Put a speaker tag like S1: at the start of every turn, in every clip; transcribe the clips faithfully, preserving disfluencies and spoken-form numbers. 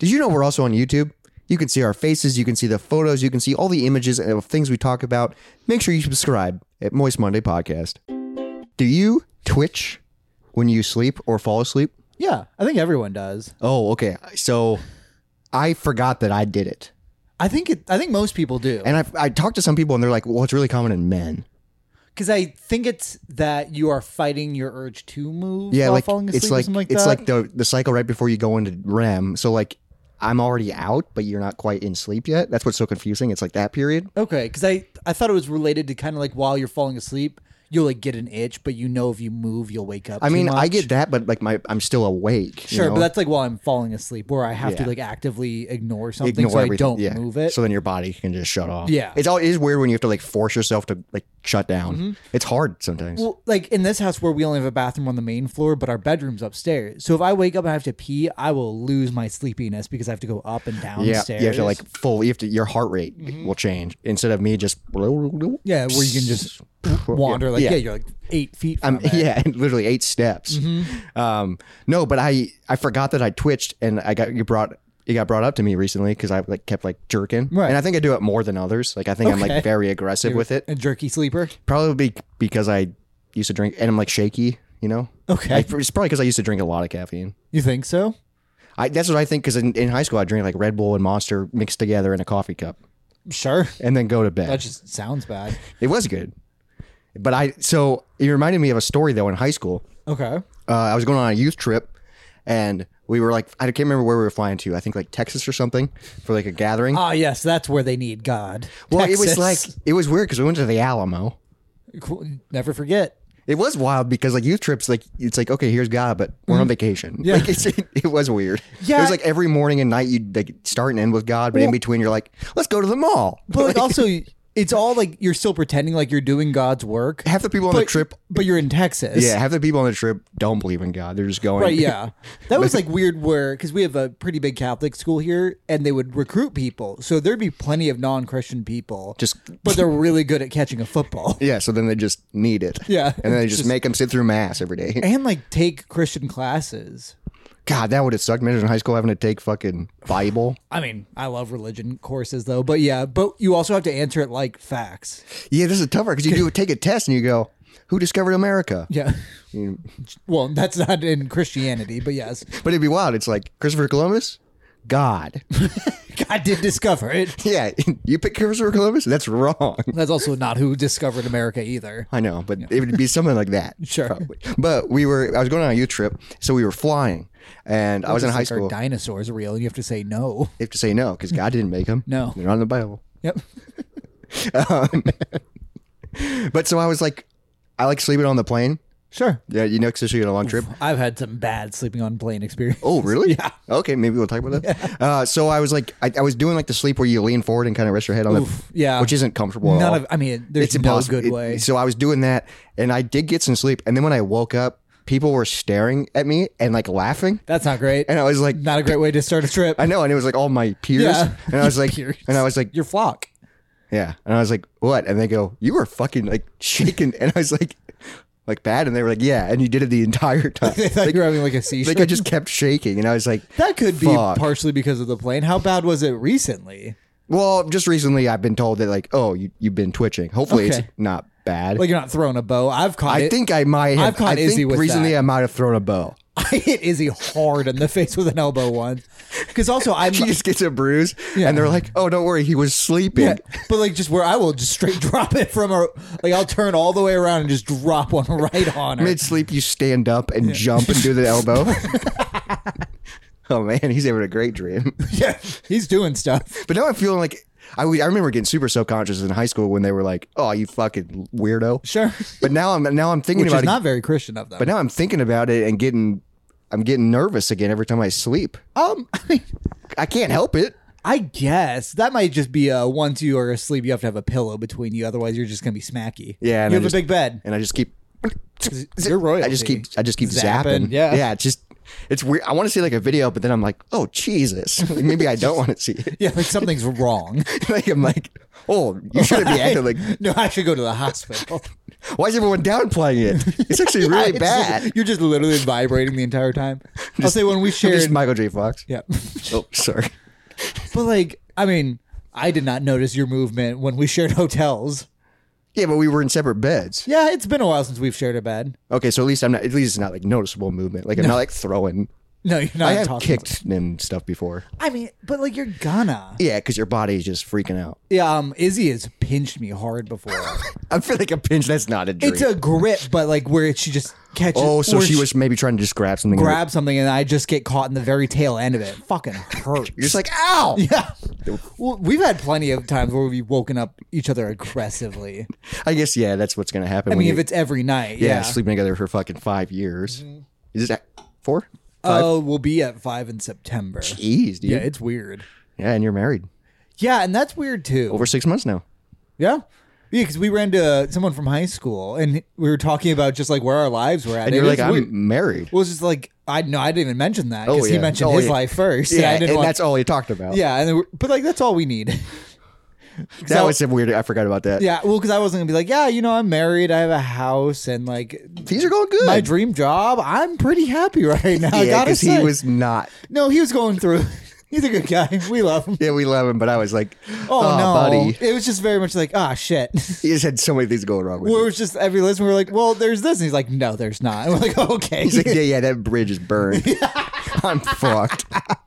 S1: Did you know we're also on YouTube? You can see our faces. You can see the photos. You can see all the images of things we talk about. Make sure you subscribe at Moist Monday Podcast. Do you twitch when you sleep or fall asleep?
S2: Yeah, I think everyone does.
S1: Oh, okay. So I forgot that I did it.
S2: I think it. I think most people do.
S1: And I I talked to some people and they're like, well, it's really common in men.
S2: Because I think it's that you are fighting your urge to move
S1: Yeah,
S2: while
S1: like
S2: falling asleep
S1: it's
S2: or
S1: like,
S2: something like
S1: it's
S2: that.
S1: like the the cycle right before you go into R E M. So like I'm already out, but you're not quite in sleep yet. That's what's so confusing. It's like that period.
S2: Okay, because I, I thought it was related to kind of like while you're falling asleep, you'll like get an itch, but you know if you move, you'll wake up.
S1: I
S2: too
S1: mean,
S2: much.
S1: I get that, but like my I'm still awake.
S2: Sure,
S1: you know?
S2: but that's like while I'm falling asleep, where I have
S1: Yeah.
S2: to like actively ignore something
S1: Ignore
S2: so I
S1: everything.
S2: don't
S1: Yeah.
S2: move it.
S1: So then your body can just shut off.
S2: Yeah.
S1: It's all it is weird when you have to like force yourself to like shut down.
S2: Mm-hmm.
S1: It's hard sometimes.
S2: Well, like in this house where we only have a bathroom on the main floor, but our bedroom's upstairs. So if I wake up and I have to pee, I will lose my sleepiness because I have to go up and down
S1: yeah,
S2: stairs.
S1: you have to like full. You have to. Your heart rate
S2: Mm-hmm.
S1: will change instead of me just.
S2: yeah, where you can just wander like yeah,
S1: Yeah.
S2: you're like eight feet from
S1: Um,
S2: it.
S1: yeah, literally eight steps.
S2: Mm-hmm.
S1: Um, no, but I I forgot that I twitched and I got you brought it got brought up to me recently because I like kept like jerking.
S2: Right.
S1: And I think I do it more than others. Like I think I'm
S2: Okay.
S1: like very aggressive with it.
S2: A jerky sleeper.
S1: Probably be- because I used to drink and I'm like shaky. You know.
S2: Okay.
S1: I, it's probably because I used to drink a lot of caffeine.
S2: You think so?
S1: I, that's what I think because in, in high school I drank like Red Bull and Monster mixed together in a coffee cup
S2: Sure.
S1: and then go to bed.
S2: That just sounds bad.
S1: It was good. But I so it reminded me of a story though in high school.
S2: Okay.
S1: Uh, I was going on a youth trip and we were like I can't remember where we were flying to. I think like Texas or something for like a gathering.
S2: Ah, yes, that's where they need God.
S1: well, it was
S2: Texas.
S1: like it was weird because we went to the Alamo.
S2: Cool. Never forget.
S1: It was wild because like youth trips, like it's like okay, here's God, but we're on vacation.
S2: Mm-hmm. Yeah.
S1: Like, it's, it, it was weird.
S2: Yeah.
S1: It was like every morning and night you'd like start and end with God, but in
S2: Well-
S1: between you're like, let's go to the mall.
S2: But like also, it's all like you're still pretending like you're doing God's work.
S1: half the people on
S2: but,
S1: the trip,
S2: but you're in Texas.
S1: yeah, half the people on the trip don't believe in God. They're just going.
S2: Right, yeah. That was like weird where, because we have a pretty big Catholic school here and they would recruit people. So there'd be plenty of non Christian people,
S1: Just
S2: but they're really good at catching a football.
S1: yeah. So then they just need it.
S2: Yeah.
S1: and then they just,
S2: Just-
S1: make them sit through mass every day.
S2: And like take Christian classes.
S1: God, that would have sucked. Imagine in high school having to take fucking Bible.
S2: I mean, I love religion courses though, but yeah, but you also have to answer it like facts.
S1: Yeah, this is tougher because you do take a test and you go, "Who discovered America?"
S2: Yeah.
S1: You-
S2: Well, that's not in Christianity, but yes.
S1: But it'd be wild. It's like Christopher Columbus, God.
S2: God did discover it.
S1: Yeah, you pick Christopher Columbus. That's wrong.
S2: That's also not who discovered America either.
S1: I know, but it would be something like that.
S2: Sure.
S1: Probably. But we were. I was going on a youth trip, so we were flying, and I was in
S2: Just
S1: high
S2: like, are
S1: school.
S2: dinosaurs real? And you have to say no.
S1: You have to say no because God didn't make them.
S2: No.
S1: They're not in the Bible.
S2: Yep.
S1: But so I was like, I like sleeping on the plane.
S2: Sure.
S1: Yeah, you know, especially on a long trip.
S2: I've had some bad sleeping on plane experience.
S1: Oh, really?
S2: Yeah.
S1: Okay, maybe we'll talk about that. Uh, so I was like, I, I was doing like the sleep where you lean forward and kind of rest your head on
S2: Oof,
S1: the,
S2: yeah.
S1: which isn't comfortable at
S2: None
S1: all.
S2: of. I mean, there's
S1: It's
S2: no
S1: impossible.
S2: good
S1: It-
S2: way.
S1: so I was doing that, and I did get some sleep. And then when I woke up, people were staring at me and like laughing,
S2: That's not great.
S1: and I was like,
S2: Not a great way to start a trip.
S1: I know, and it was like all my peers,
S2: Yeah.
S1: and I was like,
S2: Peers.
S1: and I was like,
S2: Your flock.
S1: yeah, and I was like, what? And they go, you were fucking like shaking, and I was like, like bad, and they were like, yeah, and you did it the entire time.
S2: They thought you were having like a seizure.
S1: Like I just kept shaking, and I was like,
S2: that could be
S1: fuck.
S2: partially because of the plane. How bad was it recently?
S1: Well, just recently I've been told that like, oh, you you've been twitching. Hopefully
S2: Okay.
S1: it's not bad.
S2: Like you're not throwing a bow. I've caught
S1: I
S2: it.
S1: think I might have.
S2: I've caught
S1: I think
S2: Izzy with
S1: recently
S2: that.
S1: I might have thrown a bow.
S2: I hit Izzy hard in the face with an elbow once. Because also I'm.
S1: She just gets a bruise,
S2: Yeah.
S1: and they're like, "Oh, don't worry, he was sleeping."
S2: Yeah, but like just where I will just straight drop it from a like I'll turn all the way around and just drop one right on her.
S1: Mid sleep, you stand up and jump and do the elbow. Oh man, he's having a great dream.
S2: Yeah, he's doing stuff.
S1: But now I'm feeling like I, I remember getting super self conscious in high school when they were like, "Oh, you fucking weirdo."
S2: Sure,
S1: But now I'm now I'm thinking
S2: which
S1: about
S2: is
S1: it.
S2: not very Christian of them.
S1: But now I'm thinking about it and getting, I'm getting nervous again every time I sleep.
S2: um, I mean,
S1: I can't help it.
S2: I guess that might just be a once you are asleep, you have to have a pillow between you. Otherwise, you're just gonna be smacky.
S1: Yeah, and
S2: you
S1: I
S2: have
S1: just-
S2: a big bed.
S1: And I just keep.
S2: You're royalty.
S1: I just keep. I just keep
S2: Zapping,
S1: zapping.
S2: yeah.
S1: Yeah. It's just. It's weird. I want to see like a video, but then I'm like, oh Jesus. Like, maybe I don't want to see it.
S2: Yeah, like something's wrong.
S1: Like I'm like, Oh, you shouldn't be acting like.
S2: No, I should go to the hospital.
S1: Why is everyone downplaying it? It's actually really
S2: It's
S1: bad.
S2: just- you're just literally vibrating the entire time. I'll say when we shared.
S1: Just Michael J. Fox.
S2: Yeah.
S1: Oh, sorry.
S2: But like, I mean, I did not notice your movement when we shared hotels.
S1: Yeah, but we were in separate beds.
S2: Yeah, it's been a while since we've shared a bed.
S1: Okay, so at least I'm not. At least it's not like noticeable movement. Like I'm not like throwing.
S2: No, you're not
S1: I have
S2: talking.
S1: kicked and stuff before.
S2: I mean, but like you're gonna.
S1: Yeah, because your body is just freaking out.
S2: Yeah, um, Izzy has pinched me hard before.
S1: I feel like a pinch. That's not a dream.
S2: It's a grip, but like where she just catches.
S1: oh, so
S2: or
S1: she was maybe trying to just grab something.
S2: grab something, and I just get caught in the very tail end of it. Fucking hurts.
S1: You're just like, ow.
S2: yeah. Well, we've had plenty of times where we've woken up each other aggressively.
S1: I guess yeah, that's what's gonna happen.
S2: I
S1: when
S2: mean,
S1: you,
S2: if it's every night,
S1: yeah,
S2: yeah.
S1: sleeping together for fucking five years.
S2: Mm-hmm.
S1: Is it four? Five?
S2: Oh, we'll be at five in September.
S1: Jeez, dude.
S2: Yeah,
S1: Yeah,
S2: it's weird.
S1: and you're married
S2: Yeah, and that's weird too.
S1: over six months now.
S2: Yeah. Yeah, because we ran to someone from high school and we were talking about just like where our lives were at.
S1: And
S2: It
S1: you're
S2: was
S1: like, I'm
S2: weird.
S1: married.
S2: Well, it was just like, I no, I didn't even mention that
S1: Oh,
S2: because he
S1: yeah.
S2: mentioned
S1: Oh,
S2: his
S1: yeah.
S2: life first.
S1: Yeah,
S2: I
S1: and
S2: didn't want,
S1: that's all he talked about.
S2: yeah, and then we're, but like that's all we need.
S1: that
S2: I-
S1: was some weird. I forgot about that.
S2: Yeah, well, because I wasn't gonna be like, yeah, you know, I'm married, I have a house, and like
S1: things are going good.
S2: my dream job. I'm pretty happy right now. I
S1: yeah,
S2: gotta
S1: because
S2: say,
S1: he was not.
S2: no, he was going through. He's a good guy. We love him.
S1: Yeah, we love him, but I was like,
S2: Oh,
S1: oh,
S2: no,
S1: buddy.
S2: it was just very much like, ah, shit.
S1: He just had so many things going wrong with
S2: Where it
S1: him.
S2: was just every listen, we were like, well, there's this, and he's like, no, there's not. And we're like, oh, okay.
S1: He's like, yeah, yeah, that bridge is burned. I'm fucked.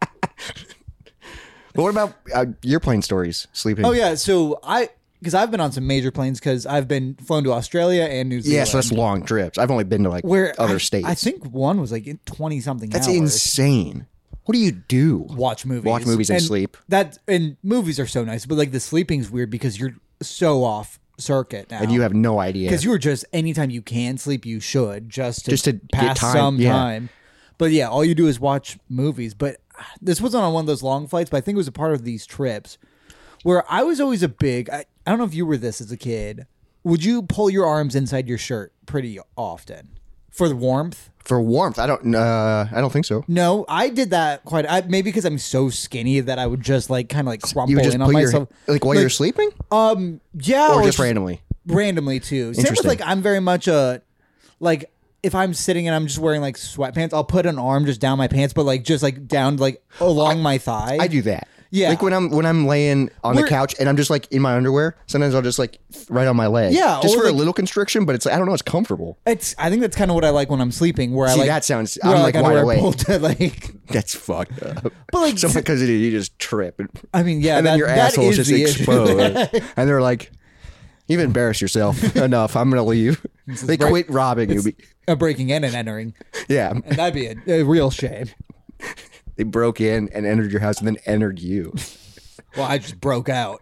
S1: But what about uh, your plane stories? Sleeping?
S2: Oh yeah, so I because I've been on some major planes because I've been flown to Australia and New Zealand.
S1: Yeah, so that's long trips. I've only been to like
S2: where
S1: other
S2: I,
S1: states.
S2: I think one was like twenty something.
S1: That's
S2: hours.
S1: insane. What do you do?
S2: Watch movies,
S1: Watch movies and sleep.
S2: That and movies are so nice, but like the sleeping's weird because you're so off circuit now,
S1: And you have no idea.
S2: because you were just anytime you can sleep, you should just to,
S1: Just to get
S2: pass
S1: time,
S2: some
S1: yeah.
S2: time. But yeah, all you do is watch movies. But this wasn't on one of those long flights, but I think it was a part of these trips where I was always a big. I, I don't know if you were this as a kid. Would you pull your arms inside your shirt pretty often for the warmth?
S1: For warmth, I don't. Uh, I don't think so.
S2: No, I did that quite. I, maybe because I'm so skinny that I would just like kind of like crumple
S1: You would just
S2: in on
S1: put your
S2: myself.
S1: like while you're sleeping,
S2: Um, yeah,
S1: or just randomly.
S2: randomly too. Same with
S1: Interesting.
S2: like I'm very much a like if I'm sitting and I'm just wearing like sweatpants, I'll put an arm just down my pants, but like just like down like along my thigh.
S1: I do that.
S2: Yeah.
S1: Like when I'm when I'm laying on the
S2: We're-
S1: couch and I'm just like in my underwear. Sometimes I'll just like right on my leg.
S2: Yeah,
S1: just
S2: or,
S1: for a
S2: like-
S1: little constriction, but it's I don't know. It's comfortable.
S2: It's I think that's kind of what I like when I'm sleeping. Where I
S1: See,
S2: like
S1: that sounds.
S2: where
S1: I'm
S2: I
S1: like wide
S2: underwear
S1: awake.
S2: pulled to, like
S1: That's fucked up.
S2: But like
S1: Something because you just trip, and,
S2: I mean yeah,
S1: and then
S2: that,
S1: your
S2: that
S1: asshole
S2: is
S1: is just
S2: the issue.
S1: exposed, and they're like, "You've embarrassed yourself enough. I'm gonna leave." They
S2: break-
S1: quit robbing you. be-
S2: A breaking in and entering,
S1: Yeah,
S2: and that'd be a, a real shame.
S1: they broke in and entered your house and then entered you.
S2: Well, I just broke out.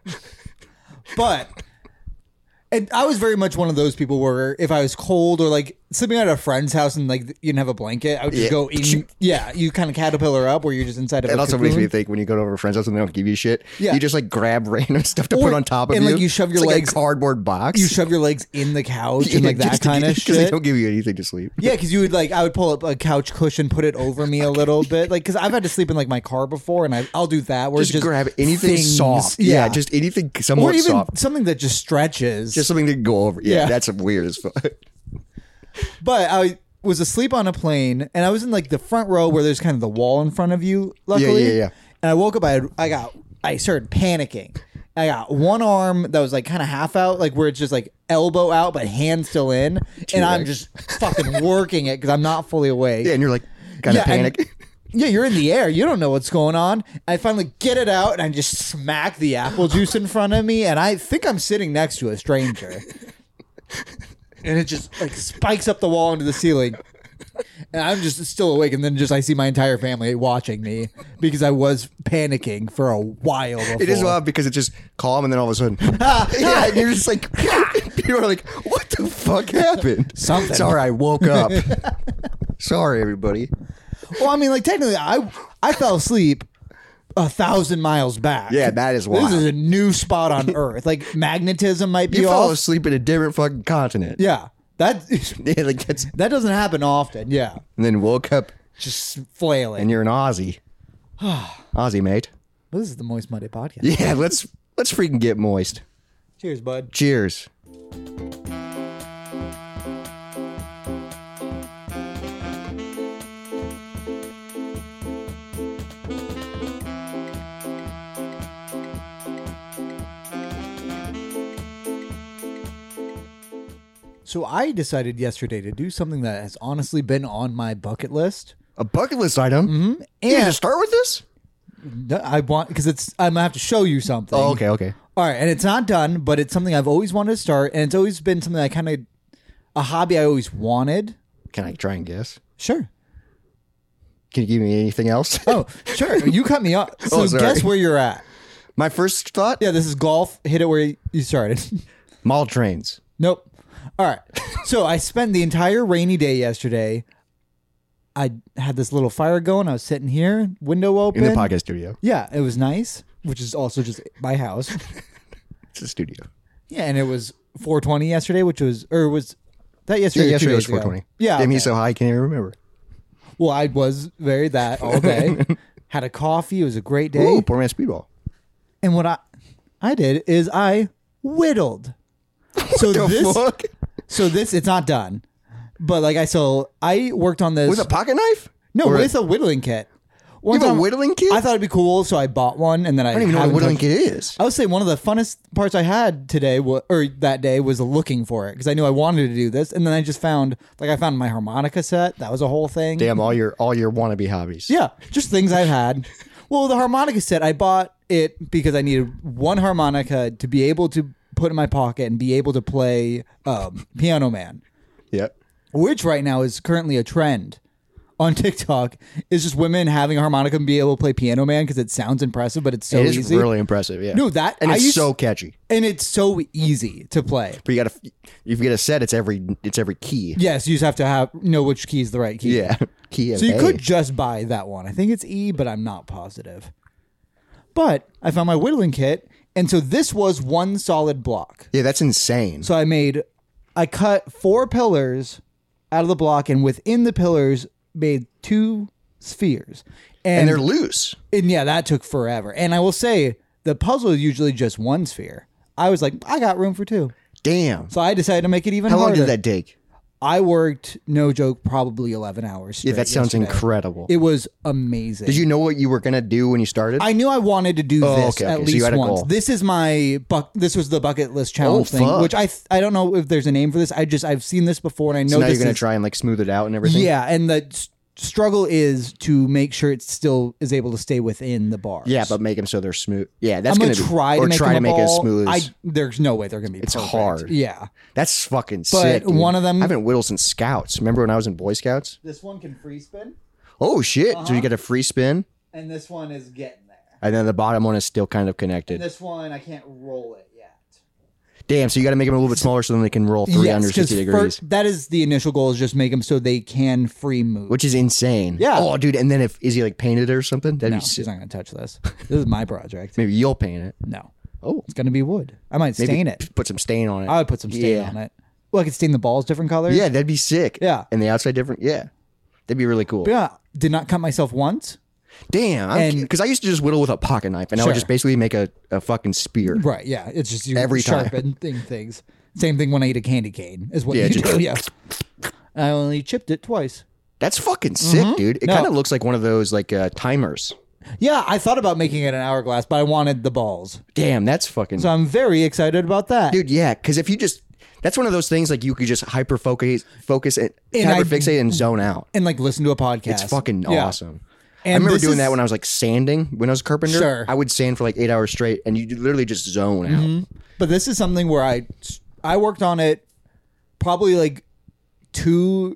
S2: But and I was very much one of those people where if I was cold or like sleeping at a friend's house and like you didn't have a blanket, I would just
S1: Yeah.
S2: go in. Yeah, you kind of caterpillar up where you're just inside of
S1: It
S2: a
S1: also makes
S2: cocoon.
S1: me think when you go to a friend's house and they don't give you shit,
S2: Yeah.
S1: you just like grab random stuff to
S2: Or-
S1: put on top of
S2: and,
S1: you.
S2: like, you shove your
S1: It's like
S2: legs-
S1: a cardboard box.
S2: You shove your legs in the couch and
S1: Yeah,
S2: like that
S1: just to
S2: kind of
S1: get- 'cause they
S2: shit.
S1: don't give you anything to sleep.
S2: Yeah, because you would like, I would pull up a couch cushion, put it over me a little bit, like because I've had to sleep in like my car before, and I, I'll do that. Where
S1: Just,
S2: it's just
S1: grab anything
S2: things-
S1: soft.
S2: yeah,
S1: Yeah, just anything
S2: or
S1: somewhat
S2: even
S1: soft.
S2: something that just stretches.
S1: Just something to go over. Yeah,
S2: Yeah.
S1: that's weird as fuck.
S2: But I was asleep on a plane, and I was in like the front row where there's kind of the wall in front of you. Luckily,
S1: yeah, yeah.
S2: And I woke up. I had, I got I started panicking. I got one arm that was like kind of half out, like where it's just like elbow out but hand still in, and I'm
S1: legs.
S2: just fucking working it because I'm not fully awake.
S1: Yeah, and you're like kind of
S2: Yeah, and-
S1: panic.
S2: Yeah, you're in the air. You don't know what's going on. I finally get it out, and I just smack the apple juice in front of me, and I think I'm sitting next to a stranger. And it just like spikes up the wall into the ceiling. And I'm just still awake, and then just I see my entire family watching me because I was panicking for a while before.
S1: It is wild because it's just calm and then all of a sudden, yeah, and you're just like, people are like, what the fuck happened?
S2: Something.
S1: Sorry, I woke up. Sorry, everybody.
S2: Well, I mean, like technically, I I fell asleep a thousand miles back.
S1: Yeah, that is wild.
S2: This is a new spot on Earth. Like magnetism might be
S1: You
S2: off.
S1: fell asleep in a different fucking continent.
S2: Yeah, that
S1: Yeah, like that's,
S2: that doesn't happen often. Yeah,
S1: and then woke up
S2: just flailing.
S1: and you're an Aussie. Aussie, mate.
S2: This is the Moist Monday podcast.
S1: Yeah, let's let's freaking get moist.
S2: Cheers, bud.
S1: Cheers.
S2: So I decided yesterday to do something that has honestly been on my bucket list.
S1: A bucket list item? Mm-hmm.
S2: And
S1: Yeah, to start with this?
S2: I want because it's I'm gonna have to show you something.
S1: Oh, okay, okay.
S2: All right, and it's not done, but it's something I've always wanted to start, and it's always been something I kind of a hobby I always wanted.
S1: Can I try and guess?
S2: Sure.
S1: Can you give me anything else?
S2: Oh, sure. You cut me off. So
S1: Oh, sorry.
S2: guess where you're at.
S1: My first thought?
S2: Yeah, this is golf. Hit it where you started.
S1: Mall trains.
S2: Nope. All right. So I spent the entire rainy day yesterday. I had this little fire going. I was sitting here, window open.
S1: In the podcast studio.
S2: Yeah, it was nice, which is also just my house.
S1: It's a studio.
S2: Yeah, and it was four twenty yesterday, which was, or was that yesterday?
S1: Yeah,
S2: or two
S1: yesterday was
S2: days ago?
S1: four twenty.
S2: Yeah.
S1: Damn,
S2: okay.
S1: he's so high, I can't even remember.
S2: Well, I was very that all day. Had a coffee. It was a great day.
S1: Ooh, poor man speedball.
S2: And what I I did is I whittled. So
S1: The
S2: this,
S1: fuck?
S2: so this, it's not done. But like I so I worked on this
S1: With a pocket knife?
S2: no
S1: Or
S2: with a whittling kit. One
S1: You have a
S2: time-
S1: whittling kit?
S2: I thought it'd be cool, so I bought one, and then I,
S1: I don't even know what a
S2: haven't
S1: whittling
S2: touched-
S1: kit is.
S2: I would say one of the funnest parts I had today, wa- or that day, was looking for it because I knew I wanted to do this, and then I just found, like, I found my harmonica set. That was a whole thing.
S1: Damn, all your all your wannabe hobbies.
S2: Yeah, just things I've had. Well, the harmonica set, I bought it because I needed one harmonica to be able to put in my pocket and be able to play um, Piano Man,
S1: Yep.
S2: which right now is currently a trend on TikTok. Is just women having a harmonica and be able to play Piano Man because it sounds impressive, but it's so
S1: It is
S2: easy.
S1: really impressive, yeah.
S2: No, that-
S1: and
S2: I
S1: it's
S2: used-
S1: so catchy.
S2: and it's so easy to play.
S1: But you gotta if you get a set, it's every it's every key.
S2: Yes, you just have to have know which key is the right key.
S1: Yeah. Key of
S2: So you
S1: A.
S2: could just buy that one. I think it's E, but I'm not positive. But I found my whittling kit, and so this was one solid block.
S1: Yeah, that's insane.
S2: So I made, I cut four pillars out of the block, and within the pillars made two spheres.
S1: and
S2: And,
S1: they're loose.
S2: and yeah, that took forever. And I will say, the puzzle is usually just one sphere. I was like, I got room for two.
S1: Damn.
S2: So I decided to make it even
S1: How long
S2: harder.
S1: did that take?
S2: I worked, no joke, probably eleven hours.
S1: Yeah,
S2: straight
S1: that sounds
S2: yesterday.
S1: incredible.
S2: It was amazing.
S1: Did you know what you were gonna do when you started?
S2: I knew I wanted to do
S1: Oh,
S2: this
S1: okay,
S2: at
S1: okay. So you
S2: least
S1: had a
S2: once.
S1: goal.
S2: This is my buck. This was the bucket list challenge
S1: Oh,
S2: thing,
S1: fuck.
S2: which I th- I don't know if there's a name for this. I just I've seen this before, and I know
S1: so now
S2: this
S1: you're gonna
S2: is,
S1: try and like smooth it out and everything.
S2: Yeah, and the s- struggle is to make sure it still is able to stay within the bars.
S1: Yeah, but make them so they're smooth. Yeah, that's
S2: I'm gonna,
S1: be,
S2: try
S1: or
S2: to make
S1: try
S2: them
S1: to
S2: a
S1: make it as
S2: ball.
S1: smooth.
S2: I
S1: As,
S2: there's no way they're gonna be.
S1: It's
S2: perfect.
S1: hard.
S2: Yeah,
S1: that's fucking
S2: But
S1: sick. dude.
S2: one of them-
S1: I haven't whittled since Scouts. Remember when I was in Boy Scouts?
S2: this one can free spin,
S1: Oh shit!
S2: Uh-huh.
S1: So you get a free spin,
S2: and this one is getting there.
S1: and then the bottom one is still kind of
S2: And
S1: connected.
S2: this one I can't roll it yet.
S1: Damn! So you got to make them a little bit smaller so then they can roll three hundred
S2: 'cause
S1: sixty degrees,
S2: fir- that is the initial goal, is just make them so they can free move.
S1: which is insane.
S2: Yeah.
S1: Oh, dude! And then if is he like painted it or something? That'd
S2: No,
S1: be sick.
S2: she's not going to touch this. This is my project.
S1: Maybe you'll paint it.
S2: No,
S1: Oh,
S2: it's going to be wood. I might
S1: maybe
S2: stain it.
S1: Put some stain on it.
S2: I would put some stain
S1: Yeah.
S2: on it. Well, I could stain the balls different colors.
S1: Yeah, that'd be sick.
S2: Yeah.
S1: And the outside different. Yeah, that'd be really cool.
S2: But yeah, did not cut myself once.
S1: Damn,
S2: And-
S1: because I used to just whittle with a pocket knife, and I would
S2: Sure.
S1: just basically make a, a fucking spear.
S2: Right. Yeah. It's just you
S1: Every time.
S2: sharpening things. Same thing when I eat a candy cane is what
S1: Yeah,
S2: you
S1: just-
S2: do. Yeah. I only chipped it twice.
S1: That's fucking sick, dude. It
S2: Mm-hmm. No.
S1: kind of looks like one of those like uh, timers.
S2: Yeah, I thought about making it an hourglass, but I wanted the balls.
S1: Damn, that's fucking
S2: So I'm very excited about that.
S1: dude. Yeah, because if you just that's one of those things like you could just hyper focus, focus and,
S2: And I-
S1: hyper fixate and zone out.
S2: And like listen to a podcast.
S1: It's fucking
S2: Yeah.
S1: awesome.
S2: And
S1: I remember
S2: this
S1: doing
S2: is-
S1: that when I was like sanding when I was a carpenter.
S2: Sure.
S1: I would sand for like eight hours straight, and you literally just zone out.
S2: But this is something where I I worked on it probably like two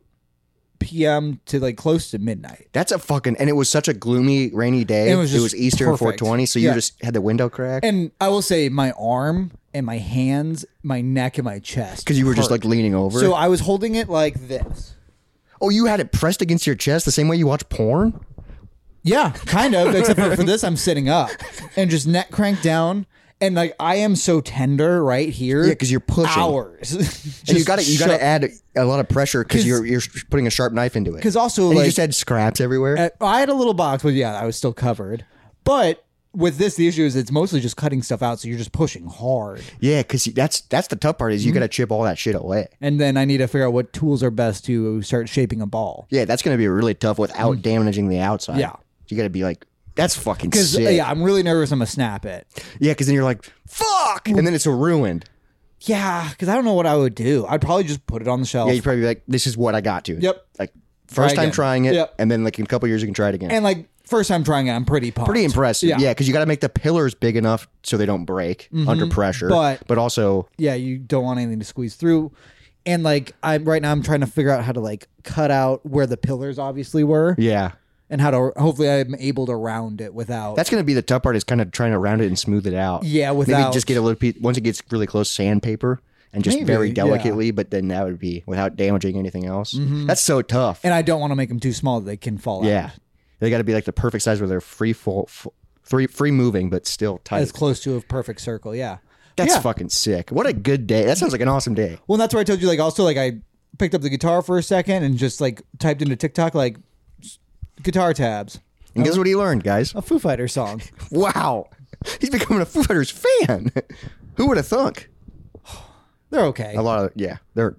S2: p.m. to like close to midnight.
S1: That's a fucking and it was such a gloomy, rainy day.
S2: It was just
S1: Easter and four
S2: perfect.
S1: twenty, so you
S2: Yeah.
S1: just had the window crack
S2: And I will say my arm and my hands, my neck and my chest.
S1: because you were just
S2: hurt.
S1: like leaning over.
S2: So I was holding it like this.
S1: oh, you had it pressed against your chest the same way you watch porn.
S2: Yeah, kind of. Except for, for this, I'm sitting up and just neck cranked down. And like I am so tender right here.
S1: Yeah, 'cause you're pushing.
S2: hours.
S1: And you got to you got to add a lot of pressure because
S2: 'Cause-
S1: you're you're putting a sharp knife into it.
S2: because also
S1: and
S2: like
S1: you just had scraps everywhere.
S2: Uh, I had a little box, but yeah, I was still covered. But with this, the issue is it's mostly just cutting stuff out, so you're just pushing hard.
S1: Yeah, because that's that's the tough part is you got to chip all that shit away.
S2: And then I need to figure out what tools are best to start shaping a ball.
S1: Yeah, that's going to be really tough without damaging the outside.
S2: Yeah.
S1: You got to be like, that's fucking
S2: Because
S1: sick.
S2: yeah, I'm really nervous I'm going to snap it.
S1: Yeah, because then you're like, fuck! And then it's ruined.
S2: Yeah, because I don't know what I would do. I'd probably just put it on the shelf.
S1: Yeah, you'd probably be like, this is what I got to.
S2: Yep.
S1: Like,
S2: Try
S1: first time
S2: again.
S1: trying it,
S2: Yep.
S1: and then like in a couple years you can try it again.
S2: And like, first time trying it, I'm pretty pumped.
S1: Pretty impressive.
S2: Yeah.
S1: Yeah, because you got to make the pillars big enough so they don't break under pressure.
S2: But-
S1: but also,
S2: Yeah, you don't want anything to squeeze through. And like, I'm right now I'm trying to figure out how to like cut out where the pillars obviously were.
S1: yeah.
S2: And how to, hopefully I'm able to round it without.
S1: That's going to be the tough part is kind of trying to round it and smooth it out.
S2: Yeah,
S1: Maybe
S2: without-
S1: just get a little piece, once it gets really close, sandpaper and just
S2: Maybe,
S1: very
S2: yeah.
S1: delicately, but then that would be without damaging anything else. That's so tough.
S2: And I don't want to make them too small that they can fall
S1: yeah.
S2: out.
S1: They got to be like the perfect size where they're free fall, f- free, free moving, but still tight.
S2: As close to a perfect circle, yeah.
S1: That's
S2: yeah.
S1: fucking sick. What a good day. That sounds like an awesome day.
S2: Well, that's where I told you, like, also, like, I picked up the guitar for a second and just, like, typed into TikTok, like, s- guitar tabs.
S1: And guess what he learned, guys?
S2: A Foo Fighters song.
S1: Wow. He's becoming a Foo Fighters fan. Who would have thunk?
S2: They're okay.
S1: A lot of, yeah, they're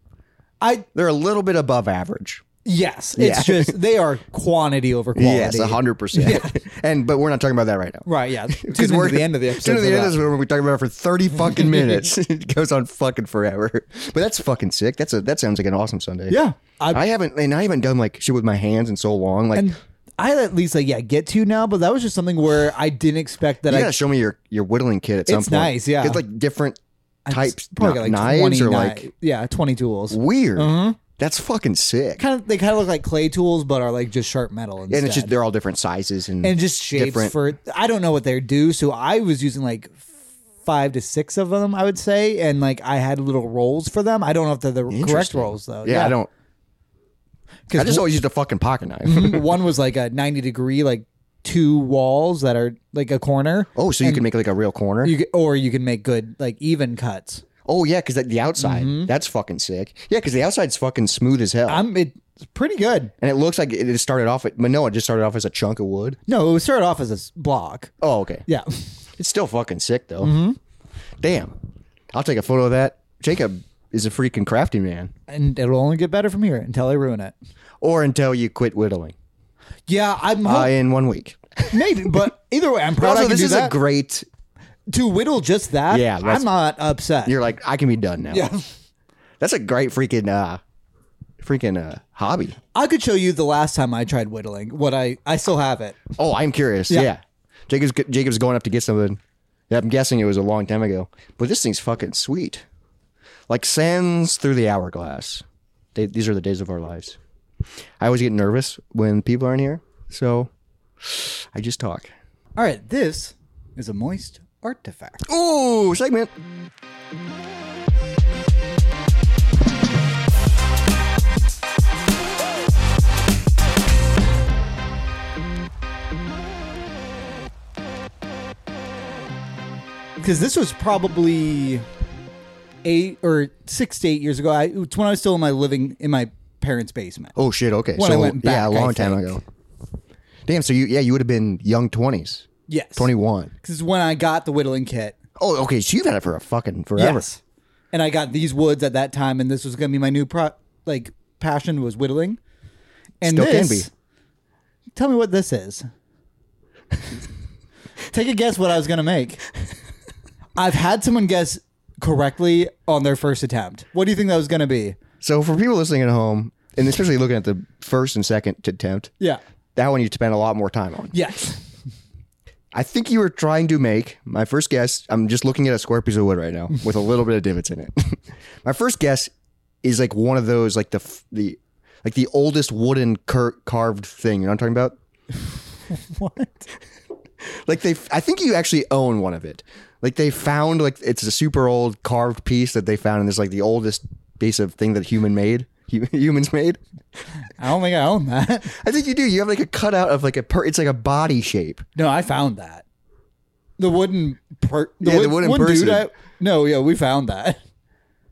S2: I
S1: they're a little bit above average.
S2: Yes. It's
S1: Yeah.
S2: just, they are quantity over quality.
S1: Yes, a hundred percent. And but we're not talking about that right now.
S2: Right, yeah.
S1: Because
S2: Tune
S1: we're
S2: into the end of the episode.
S1: Tune to the
S2: for
S1: end
S2: that.
S1: of this where we talk about it for thirty fucking minutes. It goes on fucking forever. But that's fucking sick. That's a that sounds like an awesome Sunday.
S2: Yeah.
S1: I,
S2: I,
S1: haven't and I haven't done like shit with my hands in so long. Like
S2: and I at least, like, yeah, get to now, but that was just something where I didn't expect that
S1: you
S2: I
S1: gotta show me your, your whittling kit at some
S2: It's
S1: point.
S2: nice, yeah.
S1: It's like different types
S2: probably got
S1: kn-
S2: like
S1: knives
S2: twenty
S1: or
S2: kni-
S1: like
S2: yeah, twenty tools.
S1: weird.
S2: Uh-huh.
S1: That's fucking sick.
S2: Kind of, they kind of look like clay tools, but are like just sharp metal instead.
S1: And it's just they're all different sizes and,
S2: and just shapes
S1: different.
S2: for. I don't know what they do, so I was using like five to six of them, I would say, and like I had little rolls for them. I don't know if they're the correct
S1: Interesting.
S2: rolls though.
S1: yeah, I don't. I just
S2: Because
S1: always used a fucking pocket knife.
S2: one was like a ninety degree, like two walls that are like a corner.
S1: Oh, so you can make like a real corner.
S2: You can, or you can make good like even cuts.
S1: Oh yeah, because the outside that's fucking sick. Yeah, because the outside's fucking smooth as hell,
S2: I'm it's pretty good.
S1: and it looks like it it started off. At, but no, it just started off as a chunk of wood.
S2: No, it was started off as a s- block.
S1: Oh, okay.
S2: Yeah.
S1: It's still fucking sick though. Damn, I'll take a photo of that. Jacob is a freaking crafty man.
S2: And it'll only get better from here until I ruin it.
S1: Or until you quit whittling
S2: Yeah, I'm
S1: uh, in one week.
S2: maybe, but either way, I'm
S1: But
S2: proud I
S1: also,
S2: can
S1: this
S2: do
S1: is
S2: that.
S1: a great.
S2: To whittle just that,
S1: Yeah, that's-
S2: I'm not upset.
S1: You're like, I can be done now.
S2: Yeah.
S1: That's a great freaking uh, freaking uh, hobby.
S2: I could show you the last time I tried whittling. What I I still have it.
S1: Oh, I'm curious.
S2: Yeah.
S1: Yeah. Jacob's Jacob's going up to get something. Yeah, I'm guessing it was a long time ago. But this thing's fucking sweet. Like sands through the hourglass. They, these are the days of our lives. I always get nervous when people aren't here, so I just talk.
S2: All right, this is a moist artifact.
S1: Ooh, segment.
S2: Because this was probably eight or six to eight years ago. I, it's when I was still in my living in my parents' basement.
S1: Oh shit. Okay.
S2: When
S1: so
S2: I went back,
S1: yeah, a
S2: I
S1: long time
S2: think.
S1: ago. Damn. So you yeah you would have been young twenties,
S2: Yes,
S1: twenty one.
S2: Because when I got the whittling kit.
S1: Oh, okay. So you've had it for a fucking forever.
S2: Yes. And I got these woods at that time, and this was going to be my new pro like passion was whittling. And
S1: Still can
S2: this,
S1: be.
S2: Tell me what this is. Take a guess what I was going to make. I've had someone guess correctly on their first attempt. What do you think that was going to be?
S1: So for people listening at home, and especially looking at the first and second attempt,
S2: Yeah.
S1: that one you spend a lot more time on.
S2: Yes.
S1: I think you were trying to make my first guess. I'm just looking at a square piece of wood right now with a little bit of divots in it. My first guess is like one of those, like the f- the like the oldest wooden cur- carved thing. You know what I'm talking about?
S2: What?
S1: Like they, I think you actually own one of it. Like they found like it's a super old carved piece that they found, and it's like the oldest piece of thing that human made. hu- Humans made.
S2: I don't think I own that.
S1: I think you do. You have like a cutout of like a per. It's like a body shape.
S2: No, I found that. The wooden per- the,
S1: Yeah, the
S2: wood-
S1: wooden
S2: one
S1: person.
S2: Dude I, no, yeah, we found that.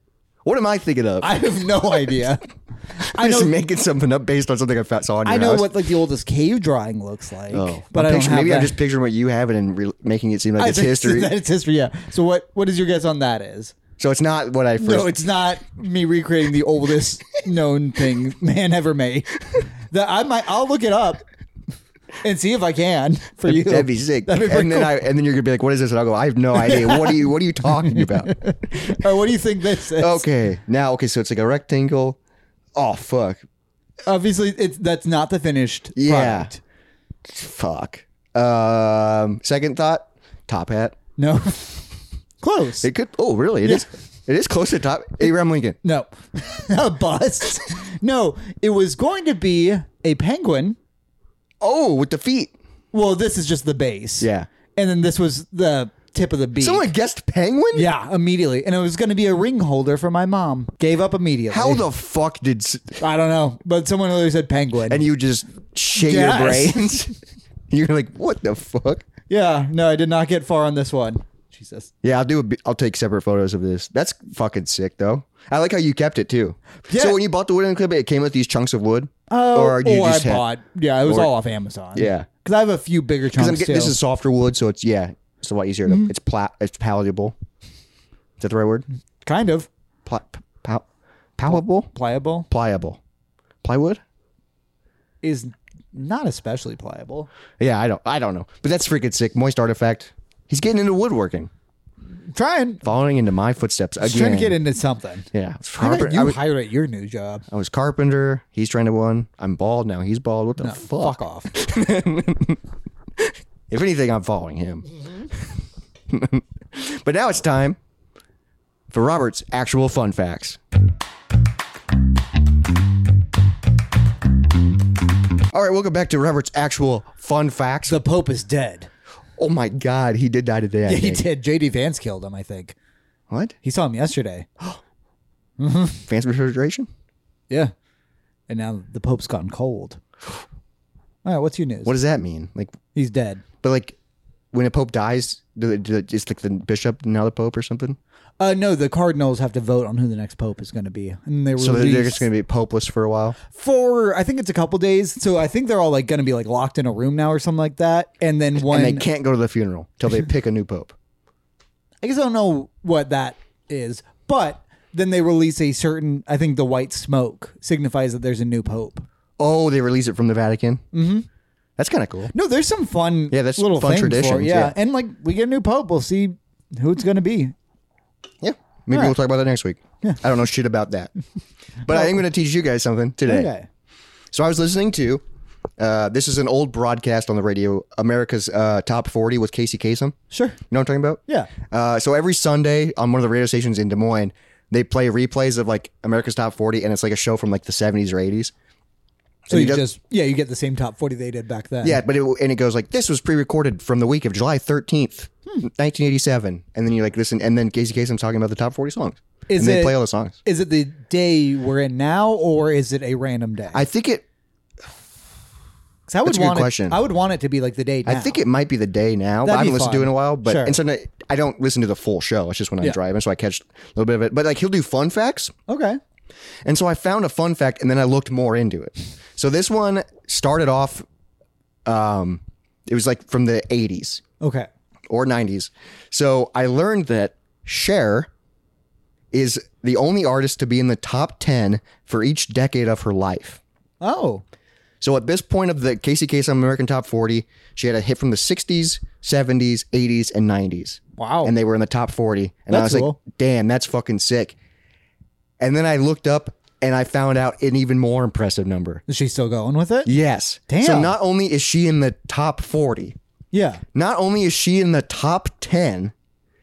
S1: What am I thinking of?
S2: I have no idea. I
S1: I'm
S2: know.
S1: just making something up based on something I fa- saw in your
S2: I know
S1: house.
S2: what like the oldest cave drawing looks like.
S1: Oh,
S2: but
S1: I'm
S2: I don't
S1: picturing-
S2: have
S1: maybe
S2: that.
S1: I'm just picturing what you have it and re- making it seem like
S2: I
S1: it's
S2: think
S1: history.
S2: That it's history. Yeah. So what? What is your guess on that? Is
S1: So it's not what I first.
S2: no, it's not me recreating the oldest known thing man ever made. That I might. I'll look it up and see if I can for you.
S1: That'd be sick.
S2: That'd be pretty
S1: and then
S2: cool.
S1: I and then you're gonna be like, "What is this?" And I'll go, "I have no idea. What are you? What are you talking about?"
S2: All right, what do you think this is?
S1: Okay, now okay, so it's like a rectangle. Oh fuck,
S2: Obviously, it's that's not the finished
S1: Yeah.
S2: product.
S1: fuck. Um, second thought, top hat.
S2: No. Close.
S1: It could. Oh, really? It is. It is close to top. Abraham Lincoln.
S2: No. A bust. No, it was going to be a penguin.
S1: Oh, with the feet.
S2: Well, this is just the base.
S1: Yeah.
S2: And then this was the tip of the beak.
S1: Someone guessed penguin.
S2: Yeah, immediately. And it was going to be a ring holder for my mom. Gave up immediately.
S1: How the fuck did? s-
S2: I don't know. But someone literally said penguin.
S1: And you just shit
S2: Yes.
S1: your brains. You're like, what the fuck?
S2: yeah, no, I did not get far on this one. Jesus.
S1: Yeah, I'll do. A, bi- I'll take separate photos of this. That's fucking sick, though. I like how you kept it too.
S2: Yeah.
S1: So when you bought the wooden clip, it came with these chunks of wood.
S2: Oh,
S1: or you
S2: or
S1: just
S2: I
S1: had-
S2: bought. Yeah, it was
S1: or-
S2: all off Amazon.
S1: Yeah.
S2: Because I have a few bigger
S1: Because
S2: chunks
S1: I'm getting this
S2: too.
S1: is softer wood, so it's yeah, it's a lot easier. To, It's pla- It's palatable. Is that the right word?
S2: Kind of.
S1: Pla- pal- palatable,
S2: Pliable
S1: pliable, plywood.
S2: is not especially pliable.
S1: Yeah, I don't. I don't know, but that's freaking sick. Moist artifact. He's getting into woodworking,
S2: Trying.
S1: following into my footsteps again.
S2: Just trying to get into something.
S1: Yeah,
S2: I got
S1: carpenter-
S2: you
S1: I was,
S2: hired at your new job.
S1: I was carpenter. He's trying to one. I'm bald now. He's bald. What the
S2: No,
S1: fuck?
S2: fuck off.
S1: If anything, I'm following him.
S2: Mm-hmm.
S1: But now it's time for Robert's actual fun facts. All right, welcome back to Robert's actual fun facts.
S2: The Pope is dead.
S1: Oh my God, he did die today. I
S2: Yeah, he
S1: think.
S2: did. J D Vance killed him, I think.
S1: What?
S2: He saw him yesterday.
S1: Fancy refrigeration?
S2: Yeah. And now the Pope's gone cold. All right, what's your news?
S1: What does that mean? Like,
S2: He's dead.
S1: but like, when a pope dies, do they, do they just like the bishop now the pope or something?
S2: Uh, no, the Cardinals have to vote on who the next Pope is going to be. And they
S1: So they're
S2: release
S1: just going to be popeless for a while.
S2: for, I think it's a couple days. So I think they're all like going to be like locked in a room now or something like that. And then one,
S1: And they can't go to the funeral till they pick a new pope.
S2: I guess I don't know what that is, but then they release a certain, I think the white smoke signifies that there's a new Pope.
S1: Oh, they release it from the Vatican? Mm-hmm. That's kind of cool.
S2: No, there's some fun,
S1: Yeah, that's
S2: little
S1: fun
S2: things for it.
S1: traditions,
S2: Yeah.
S1: yeah.
S2: And like we get a new Pope, we'll see who it's going to be.
S1: Yeah. Maybe
S2: All right.
S1: we'll talk about that next week. I don't know shit about that. But I am going to teach you guys something today.
S2: Okay.
S1: So I was listening to, uh, this is an old broadcast on the radio, America's uh, Top forty with Casey Kasem.
S2: Sure.
S1: You know what I'm talking about?
S2: Yeah.
S1: Uh, so every Sunday on one of the radio stations in Des Moines, they play replays of like America's Top forty, and it's like a show from like the seventies or eighties.
S2: So
S1: And
S2: you
S1: he does-
S2: just, yeah, you get the same top forty they did back then.
S1: Yeah, but it, and it goes like, this was pre-recorded from the week of July thirteenth,
S2: Hmm.
S1: nineteen eighty-seven. And then you like listen, and then Casey Kasem's talking about the top forty songs.
S2: Is
S1: and they
S2: it-
S1: play all the songs.
S2: Is it the day we're in now, or is it a random day?
S1: I think it,
S2: 'Cause I would
S1: that's a good
S2: want
S1: question.
S2: It, I would want it to be like the day now.
S1: I think it might be the day now, but
S2: That'd
S1: I
S2: be
S1: haven't listened to it
S2: fun.
S1: in a while. But
S2: Sure.
S1: and so I I don't listen to the full show. It's just when I'm
S2: Yeah.
S1: driving, so I catch a little bit of it. But like he'll do fun facts.
S2: Okay.
S1: And so I found a fun fact, and then I looked more into it. So this one started off, um, it was like from the eighties
S2: Okay.
S1: or nineties. So I learned that Cher is the only artist to be in the top ten for each decade of her life.
S2: Oh.
S1: So at this point of the Casey Kasem American Top forty, she had a hit from the sixties, seventies, eighties, and nineties.
S2: Wow.
S1: And they were in the top forty. And I
S2: That's
S1: was
S2: cool.
S1: like, damn, that's fucking sick. And then I looked up and I found out an even more impressive number.
S2: Is she still going with it?
S1: Yes.
S2: Damn.
S1: So not only is she in the top forty,
S2: Yeah.
S1: not only is she in the top ten,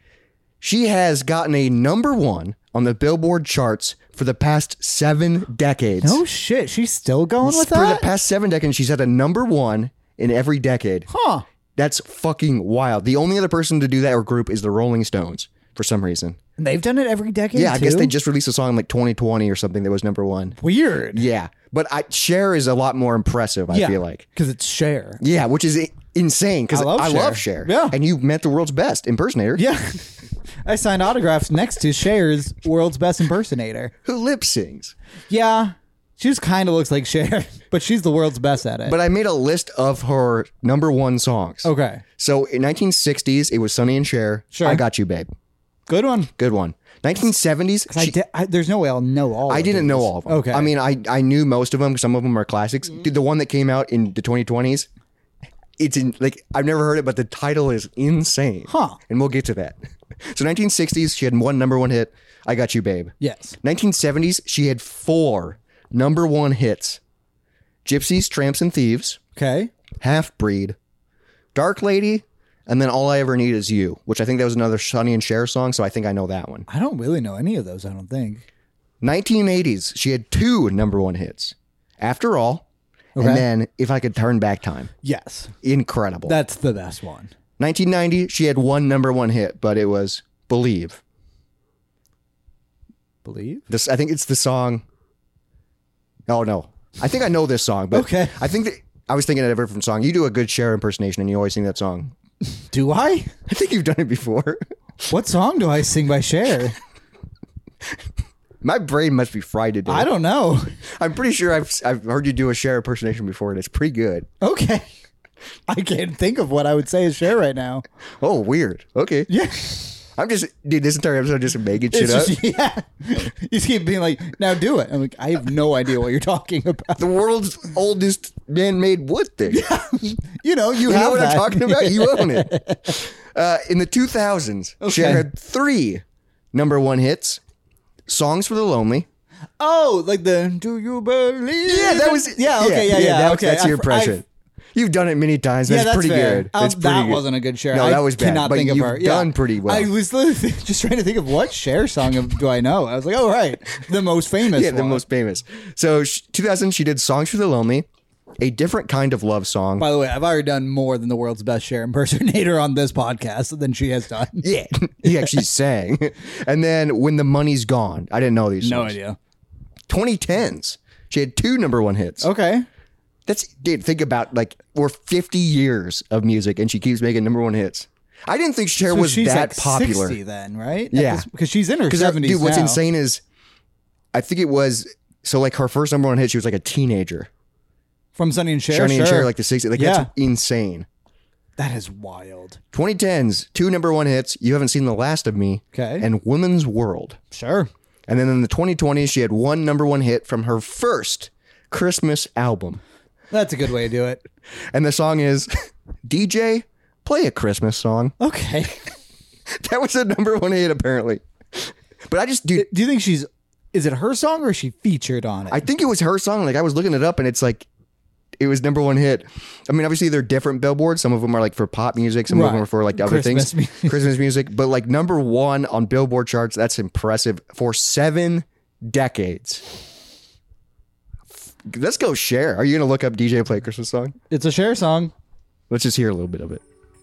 S1: she has gotten a number one on the Billboard charts for the past seven decades.
S2: No shit. She's still going with
S1: For
S2: that?
S1: the past seven decades, she's had a number one in every decade.
S2: Huh.
S1: That's fucking wild. The only other person to do that or group is the Rolling Stones for some reason.
S2: And they've done it every decade.
S1: Yeah, I guess
S2: too?
S1: they just released a song in like twenty twenty or something that was number one.
S2: Weird.
S1: Yeah, but I, Cher is a lot more impressive, I
S2: Yeah.
S1: feel like.
S2: Because it's Cher.
S1: Yeah, which is i- insane because
S2: I
S1: I
S2: love
S1: love,
S2: Cher.
S1: Cher.
S2: Yeah.
S1: And you met the world's best impersonator.
S2: Yeah. I signed autographs next to Cher's World's Best Impersonator.
S1: Who lip sings?
S2: Yeah, she just kind of looks like Cher, but she's the world's best at it.
S1: But I made a list of her number one songs.
S2: Okay.
S1: So in nineteen sixties, it was Sonny and Cher.
S2: Sure.
S1: I Got You, Babe.
S2: Good one.
S1: Good one. nineteen seventies.
S2: I
S1: she-
S2: di- I, there's no way I'll know all
S1: I
S2: of
S1: didn't
S2: these.
S1: know all of them.
S2: Okay.
S1: I mean, I, I knew most of them. Some of them are classics. Dude, the one that came out in the twenty twenties, it's in like I've never heard it, but the title is insane.
S2: Huh.
S1: And we'll get to that. So nineteen sixties, she had one number one hit. I Got You, Babe.
S2: Yes.
S1: nineteen seventies, she had four number one hits: Gypsies, Tramps, and Thieves,
S2: Okay.
S1: Half Breed, Dark Lady, and then All I Ever Need Is You, which I think that was another Sonny and Cher song. So I think I know that one.
S2: I don't really know any of those, I don't think.
S1: nineteen eighties, she had two number one hits: After All,
S2: Okay.
S1: and then If I Could Turn Back Time.
S2: Yes.
S1: Incredible.
S2: That's the best one.
S1: nineteen ninety, she had one number one hit, but it was Believe.
S2: Believe?
S1: This, I think it's the song. Oh no, I think I know this song, but
S2: Okay.
S1: I think that I was thinking of a different song. You do a good Cher impersonation, and you always sing that song.
S2: Do I?
S1: I think you've done it before.
S2: What song do I sing by Cher?
S1: My brain must be fried today.
S2: I don't know.
S1: I'm pretty sure I've I've heard you do a Cher impersonation before, and it's pretty good.
S2: Okay. I can't think of what I would say is Cher right now.
S1: Oh, weird. Okay.
S2: Yeah.
S1: I'm just, dude, this entire episode just making shit
S2: It's
S1: up.
S2: just, yeah. You just keep being like, now do it. I'm like, I have no idea what you're talking about.
S1: The world's oldest man-made wood thing.
S2: You know, you,
S1: You
S2: have
S1: know what
S2: that.
S1: I'm talking about? You own it. Uh, in the two thousands, Cher
S2: Okay.
S1: had three number one hits: Songs for the Lonely.
S2: Oh, like the Do You Believe?
S1: Yeah, that was
S2: Yeah, okay, yeah, yeah.
S1: that-
S2: okay.
S1: That's your
S2: I've-
S1: impression.
S2: I've-
S1: You've done it many times. That's,
S2: yeah, that's
S1: pretty
S2: fair.
S1: good.
S2: Um,
S1: That's pretty
S2: that
S1: good.
S2: wasn't a good Cher.
S1: No,
S2: I
S1: that was bad.
S2: cannot
S1: But
S2: think
S1: you've
S2: of her. Yeah.
S1: done pretty well.
S2: I was literally just trying to think of what Cher song of- do I know. I was like, oh right, the most famous.
S1: Yeah, the
S2: one.
S1: most famous. So sh- two thousand, she did Songs for the Lonely, a different kind of love song.
S2: By the way, I've already done more than the world's best Cher impersonator on this podcast than she has done.
S1: Yeah, he actually sang. And then When the Money's Gone. I didn't know these
S2: No
S1: songs.
S2: idea.
S1: twenty tens, she had two number one hits.
S2: Okay.
S1: That's, dude, think about, like, we're fifty years of music and she keeps making number one hits. I didn't think Cher
S2: So
S1: was
S2: she's
S1: that
S2: like
S1: popular.
S2: sixty then, right?
S1: Yeah.
S2: Because she's in her
S1: Because,
S2: seventies
S1: dude, what's
S2: now.
S1: insane is, I think it was, so, like, her first number one hit, she was, like, a teenager.
S2: From Sonny and Cher.
S1: Sonny
S2: sure.
S1: and Cher, like, the sixties. Like,
S2: Yeah.
S1: that's insane.
S2: That is wild.
S1: twenty tens, two number one hits, You Haven't Seen the Last of Me,
S2: Okay.
S1: and Women's World.
S2: Sure.
S1: And then in the twenty twenties, she had one number one hit from her first Christmas album.
S2: That's a good way to do it.
S1: And the song is D J, Play a Christmas Song.
S2: Okay.
S1: That was a number one hit, apparently. But I just, dude,
S2: Do you think she's, is it her song or is she featured on it?
S1: I think it was her song. Like, I was looking it up and it's like, it was number one hit. I mean, obviously, they're different billboards. Some of them are like for pop music, some of them
S2: Right.
S1: are for like other
S2: Christmas
S1: things,
S2: music.
S1: Christmas music. But like number one on Billboard charts, that's impressive for seven decades. Let's go Cher. Are you going to look up D J Play a Christmas Song?
S2: It's a Cher song.
S1: Let's just hear a little bit of it.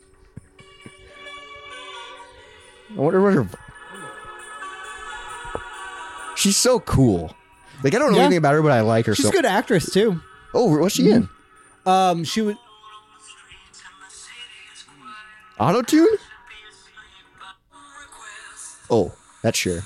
S1: I wonder what her. She's so cool. Like, I don't know
S2: Yeah.
S1: anything about her, but I like her
S2: She's
S1: so.
S2: a good actress too.
S1: Oh, what's she in?
S2: Um, she would.
S1: Auto tune? Oh, that's Cher.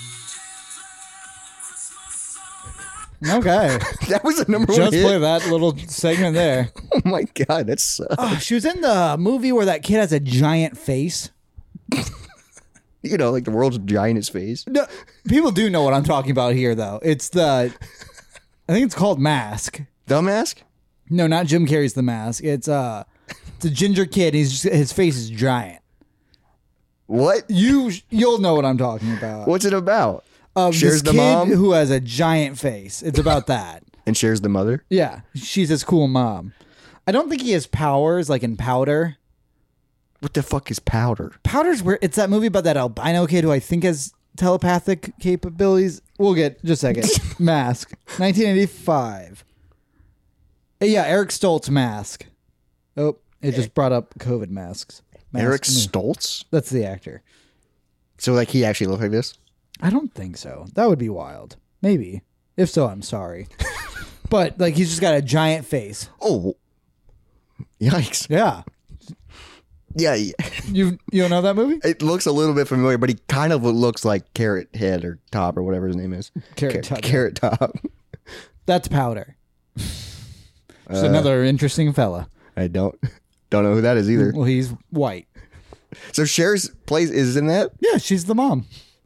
S2: Okay.
S1: That was a number one
S2: Just
S1: hit.
S2: play that little segment there.
S1: Oh my god, that's uh,
S2: Oh, she was in the movie where that kid has a giant face.
S1: you know, like the world's giantest face.
S2: No, people do know what I'm talking about here, though. It's the, I think it's called Mask.
S1: The Mask?
S2: No, not Jim Carrey's The Mask. It's uh, it's a ginger kid. He's just, his face is giant.
S1: What?
S2: You you'll know what I'm talking about.
S1: What's it about?
S2: Um,
S1: Cher's
S2: this
S1: the
S2: kid
S1: mom
S2: who has a giant face. It's about that.
S1: and Cher's the mother.
S2: Yeah, she's his cool mom. I don't think he has powers like in Powder.
S1: What the fuck is powder?
S2: Powder's where it's that movie about that albino kid who I think has telepathic capabilities. We'll get just a second. Mask, nineteen eighty-five. Yeah, Eric Stoltz Mask. Oh, it just brought up COVID masks. Mask.
S1: Eric Stoltz?
S2: That's the actor.
S1: So like he actually looked like this?
S2: I don't think so. That would be wild. Maybe. If so, I'm sorry. But like he's just got a giant face.
S1: Oh. Yikes.
S2: Yeah.
S1: Yeah, yeah.
S2: You you don't know that movie?
S1: It looks a little bit familiar, but he kind of looks like Carrot Head or Top or whatever his name is.
S2: Carrot
S1: Car-
S2: Top.
S1: Carrot Top.
S2: That's Powder. Just
S1: Uh,
S2: another interesting fella.
S1: I don't don't know who that is either.
S2: Well, he's white.
S1: So Cher's plays is in that?
S2: Yeah, she's the mom.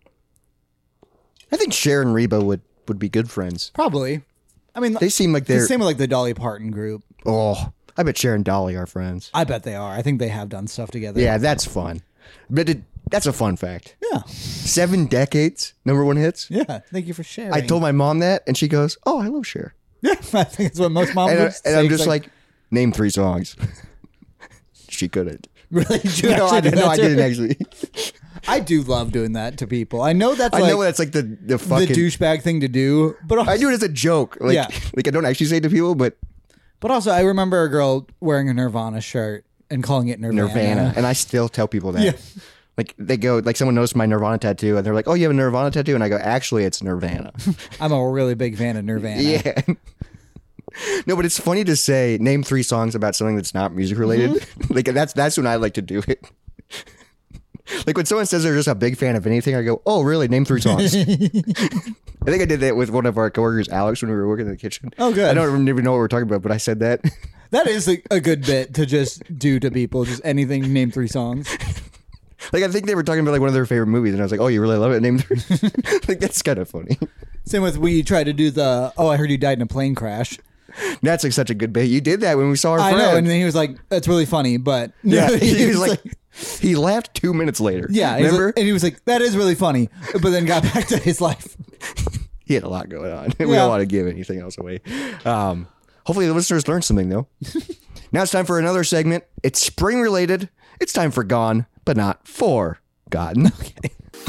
S1: I think Cher and Reba would, would be good friends.
S2: Probably. I mean,
S1: They seem like
S2: the
S1: they're...
S2: same with like the Dolly Parton group.
S1: Oh, I bet Cher and Dolly are friends.
S2: I bet they are. I think they have done stuff together.
S1: Yeah, that's fun. But it, that's a fun fact.
S2: Yeah.
S1: Seven decades, number one hits.
S2: Yeah. Thank you for sharing.
S1: I told my mom that, and she goes, "Oh, I love Cher."
S2: Yeah, I think it's what most moms
S1: And,
S2: would
S1: I,
S2: say.
S1: and I'm
S2: It's
S1: just like, name three songs. She couldn't.
S2: really? Did you
S1: No,
S2: actually
S1: I,
S2: do
S1: didn't, no,
S2: that
S1: I
S2: to
S1: didn't
S2: her?
S1: actually.
S2: I do love doing that to people. I know that's
S1: I
S2: like
S1: know that's like the the
S2: the
S1: fucking.
S2: douchebag thing to do, but also,
S1: I do it as a joke. Like,
S2: Yeah.
S1: like I don't actually say it to people, but
S2: but also I remember a girl wearing a Nirvana shirt and calling it Nirvana.
S1: Nirvana, and I still tell people that.
S2: Yeah.
S1: Like they go, like someone noticed my Nirvana tattoo, and they're like, "Oh, you have a Nirvana tattoo?" And I go, "Actually, it's Nirvana."
S2: I'm a really big fan of Nirvana.
S1: Yeah. No, but it's funny to say name three songs about something that's not music related.
S2: Mm-hmm.
S1: Like that's that's when I like to do it. Like when someone says they're just a big fan of anything, I go, "Oh, really? Name three songs." I think I did that with one of our coworkers, Alex, when we were working in the kitchen.
S2: Oh, good.
S1: I don't even know what we're talking about, but I said that.
S2: That is a, a good bit to just do to people. Just anything, name three songs.
S1: Like I think they were talking about like one of their favorite movies, and I was like, "Oh, you really love it? Name three." Like that's kind of funny.
S2: Same with we tried to do the, oh, I heard you died in a plane crash.
S1: That's like such a good bit. You did that when we saw our
S2: I
S1: friend.
S2: know. And then he was like, that's really funny, but.
S1: Yeah, he was like, he laughed two minutes later.
S2: yeah. he was
S1: remember?
S2: like- and he was like, that is really funny, but then got back to his life.
S1: He had a lot going on. We
S2: Yeah.
S1: don't want to give anything else away. Um, hopefully the listeners learned something though. Now it's time for another segment. It's spring related. It's time for Gone, but not Forgotten. Okay.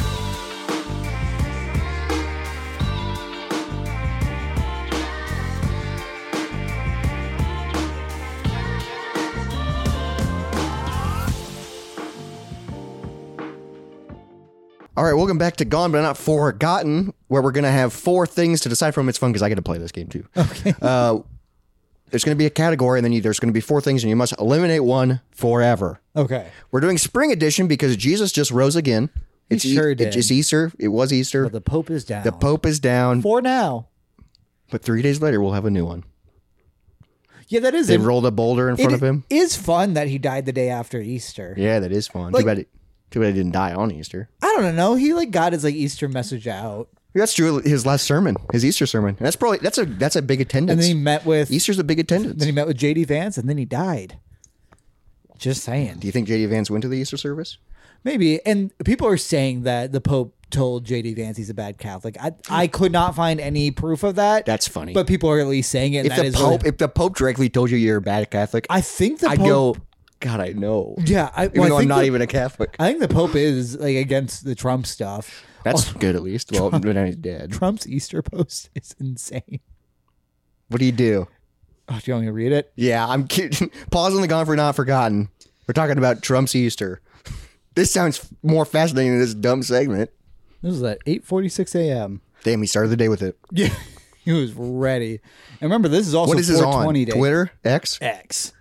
S1: All right, welcome back to Gone But Not Forgotten, where we're going to have four things to decide from. It's fun because I get to play this game too. Okay. Uh, there's going to be a category, and then you, there's going to be four things, and you must eliminate one forever.
S2: Okay.
S1: We're doing spring edition because Jesus just rose again. It's
S2: He sure
S1: e-
S2: did.
S1: It's Easter. It was Easter.
S2: But the Pope is down.
S1: The Pope is down,
S2: For now.
S1: but three days later we'll have a new one.
S2: Yeah, that is
S1: They
S2: it.
S1: rolled a boulder in front
S2: It
S1: of him.
S2: is fun that he died the day after Easter.
S1: Yeah, that is fun.
S2: Like-
S1: too bad. It, too bad he didn't die on Easter.
S2: I don't know. He like got his like Easter message out.
S1: That's true. His last sermon, his Easter sermon. That's probably that's a that's a big attendance.
S2: And then he met with
S1: Easter's a big attendance.
S2: then he met with J D Vance and then he died. Just saying.
S1: Do you think J D Vance went to the Easter service?
S2: Maybe. And people are saying that the Pope told J D Vance he's a bad Catholic. I I could not find any proof of that.
S1: That's funny.
S2: But people are at least saying it. And
S1: if
S2: that
S1: the
S2: is
S1: Pope,
S2: really-
S1: if the Pope directly told you you're a bad Catholic,
S2: I think the
S1: I'd
S2: Pope.
S1: go, God, I know.
S2: Yeah, I,
S1: Even
S2: well, I
S1: though I'm
S2: think
S1: not
S2: the-
S1: even a Catholic.
S2: I think the Pope is like against the Trump stuff.
S1: That's good at least. Well, but now he's dead.
S2: Trump's Easter post is insane.
S1: What do you do?
S2: Oh, do you want me to read it?
S1: Yeah, I'm kidding. Pause on the Gone for Not Forgotten. We're talking about Trump's Easter. This sounds more fascinating than this dumb segment.
S2: This was at eight forty-six a.m.
S1: Damn, he started the day with it.
S2: Yeah, he was ready. And remember, this is also
S1: What is this
S2: four
S1: on?
S2: twenty day.
S1: Twitter? X?
S2: X.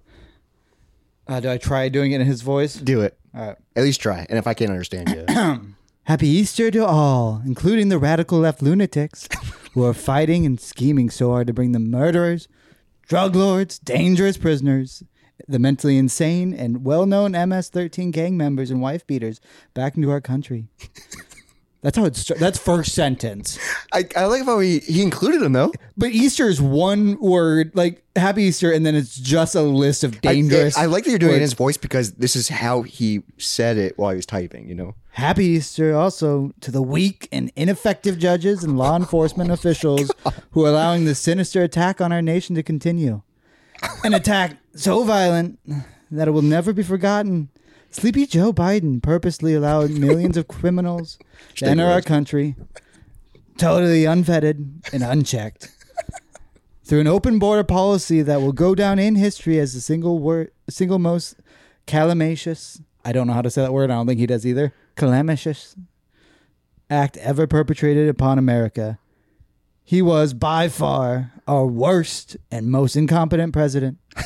S2: Uh, do I try doing it in his voice?
S1: Do it.
S2: All right.
S1: At least try. And if I can't understand you.
S2: Happy Easter to all, including the radical left lunatics who are fighting and scheming so hard to bring the murderers, drug lords, dangerous prisoners, the mentally insane, and well-known M S thirteen gang members and wife beaters back into our country. That's how it's. That's first sentence.
S1: I, I like how he, he included him, though.
S2: But Easter is one word, like Happy Easter, and then it's just a list of dangerous.
S1: I, I like that you're doing it in
S2: words.
S1: his voice because this is how he said it while he was typing, you know?
S2: Happy Easter also to the weak and ineffective judges and law enforcement officials who are allowing this sinister attack on our nation to continue. An attack so violent that it will never be forgotten. Sleepy Joe Biden purposely allowed millions of criminals to enter our country, totally unvetted and unchecked, through an open border policy that will go down in history as the single word, single most calamitous. I don't know how to say that word. I don't think he does either. Calamitous act ever perpetrated upon America. He was by far our worst and most incompetent president.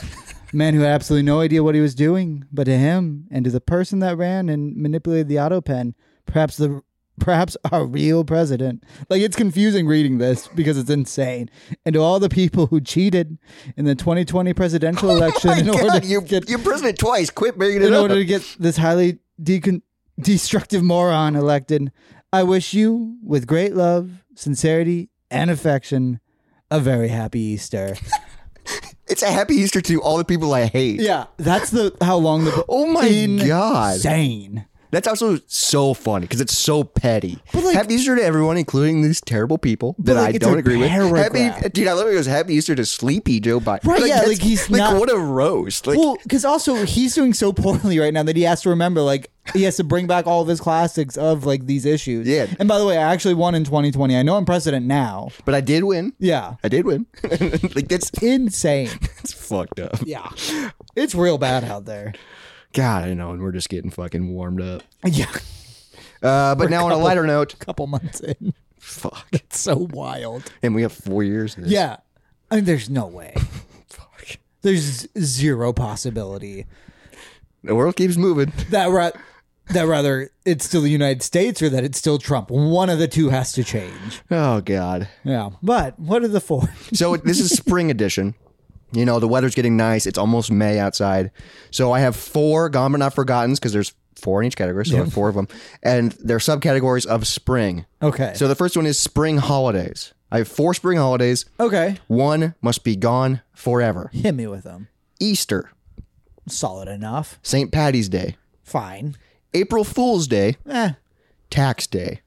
S2: A man who had absolutely no idea what he was doing, but to him and to the person that ran and manipulated the auto pen, perhaps the perhaps our real president. Like, it's confusing reading this because it's insane. And to all the people who cheated in the twenty twenty presidential election
S1: Oh my
S2: in
S1: God,
S2: order to
S1: you,
S2: get
S1: you're president twice. Quit bringing it
S2: in
S1: up.
S2: order to get this highly decon- destructive moron elected, I wish you, with great love, sincerity, and affection, a very happy Easter.
S1: It's a happy Easter to all the people I hate.
S2: Yeah, that's the how long the
S1: Oh my God.
S2: insane.
S1: That's also so funny because it's so petty.
S2: But, like-
S1: happy Easter to everyone, including these terrible people that
S2: like,
S1: I
S2: it's
S1: don't
S2: a
S1: agree with.
S2: paragraph.
S1: Happy, dude, I love it. It goes Happy Easter to Sleepy Joe Biden.
S2: Right, yeah,
S1: that's-
S2: like, he's
S1: like
S2: not-
S1: what a roast. Like,
S2: Well, because also he's doing so poorly right now that he has to remember, like, he has to bring back all of his classics of like these issues.
S1: Yeah.
S2: And by the way, I actually won in twenty twenty. I know I'm president now.
S1: but I did win.
S2: Yeah.
S1: I did win. Like that's
S2: Insane.
S1: it's fucked up.
S2: Yeah. It's real bad out there.
S1: God, I know, and we're just getting fucking warmed up.
S2: Yeah.
S1: Uh, but now on a
S2: couple-
S1: lighter note,
S2: Couple months in.
S1: fuck,
S2: It's so wild.
S1: and we have four years. Of this.
S2: Yeah. I mean, there's no way.
S1: Fuck.
S2: There's zero possibility
S1: The world keeps moving.
S2: that ra- that rather it's still the United States or that it's still Trump. One of the two has to change.
S1: Oh God.
S2: Yeah. But what are the four?
S1: So this is spring edition. You know, the weather's getting nice. It's almost May outside. So I have four Gone But Not Forgottens because there's four in each category. So I have four of them. And they're subcategories of spring.
S2: Okay.
S1: So the first one is spring holidays. I have four spring holidays.
S2: Okay.
S1: One must be gone forever.
S2: Hit me with them.
S1: Easter,
S2: Solid enough.
S1: Saint Patty's Day,
S2: Fine.
S1: April Fool's Day,
S2: Eh.
S1: Tax Day.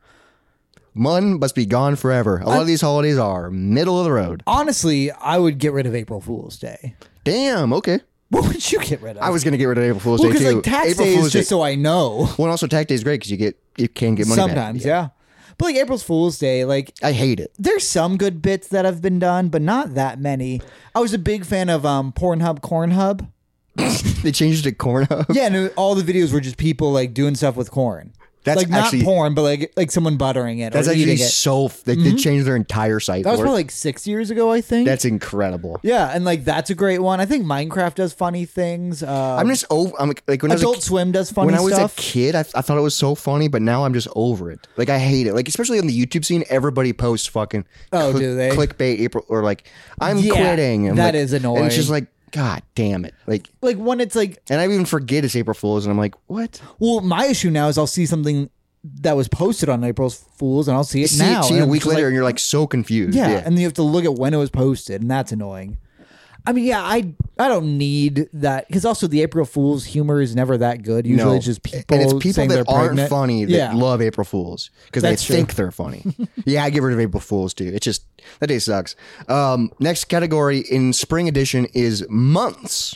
S1: One must be gone forever. A lot of these holidays are middle of the road.
S2: Honestly, I would get rid of April Fool's Day.
S1: Damn, okay.
S2: What would you get rid of?
S1: I was going to get rid of April Fool's
S2: well,
S1: Day
S2: because
S1: too.
S2: like tax
S1: April
S2: day
S1: Fool's
S2: is just so I know.
S1: Well, and also tax day is great because you get you can get money back.
S2: Sometimes, yeah. But like April Fool's Day, like
S1: I hate it.
S2: there's some good bits that have been done, but not that many. I was a big fan of um Pornhub Cornhub.
S1: They changed it to corn hub.
S2: Yeah, and it- all the videos were just people like doing stuff with corn.
S1: That's
S2: like not
S1: actually-
S2: porn, but like like someone buttering it
S1: That's
S2: or
S1: actually
S2: eating it.
S1: so. They, they changed their entire site.
S2: That was
S1: for it.
S2: probably like six years ago, I think.
S1: That's incredible.
S2: yeah, and like that's a great one. I think Minecraft does funny things. Uh,
S1: I'm just over. I'm like when I was a
S2: Adult
S1: ki-
S2: Swim does funny
S1: when I was
S2: stuff.
S1: a kid, I, I thought it was so funny, but now I'm just over it. Like I hate it. Like especially on the YouTube scene, everybody posts fucking
S2: Oh, do they?
S1: clickbait April or like I'm
S2: Yeah,
S1: quitting. I'm
S2: that
S1: like-
S2: is
S1: And it's
S2: annoying.
S1: just like God damn it. Like
S2: like when it's like,
S1: and I even forget it's April Fool's, and I'm like, what?
S2: well, my issue now is I'll see something that was posted on April Fool's, and I'll see it
S1: See,
S2: now.
S1: it, see
S2: and
S1: it a
S2: I'm
S1: week
S2: just
S1: later,
S2: like,
S1: and you're like so confused.
S2: yeah,
S1: Yeah,
S2: and then you have to look at when it was posted, and that's annoying. I mean, yeah, I I don't need that because also the April Fool's humor is never that good. Usually,
S1: no.
S2: it's just people
S1: and it's people
S2: saying
S1: that
S2: they're
S1: aren't
S2: pregnant.
S1: funny that
S2: Yeah.
S1: love April Fools because they
S2: That's true.
S1: think they're funny. Yeah, I get rid of April Fools too. It just that day sucks. Um, next category in spring edition is months.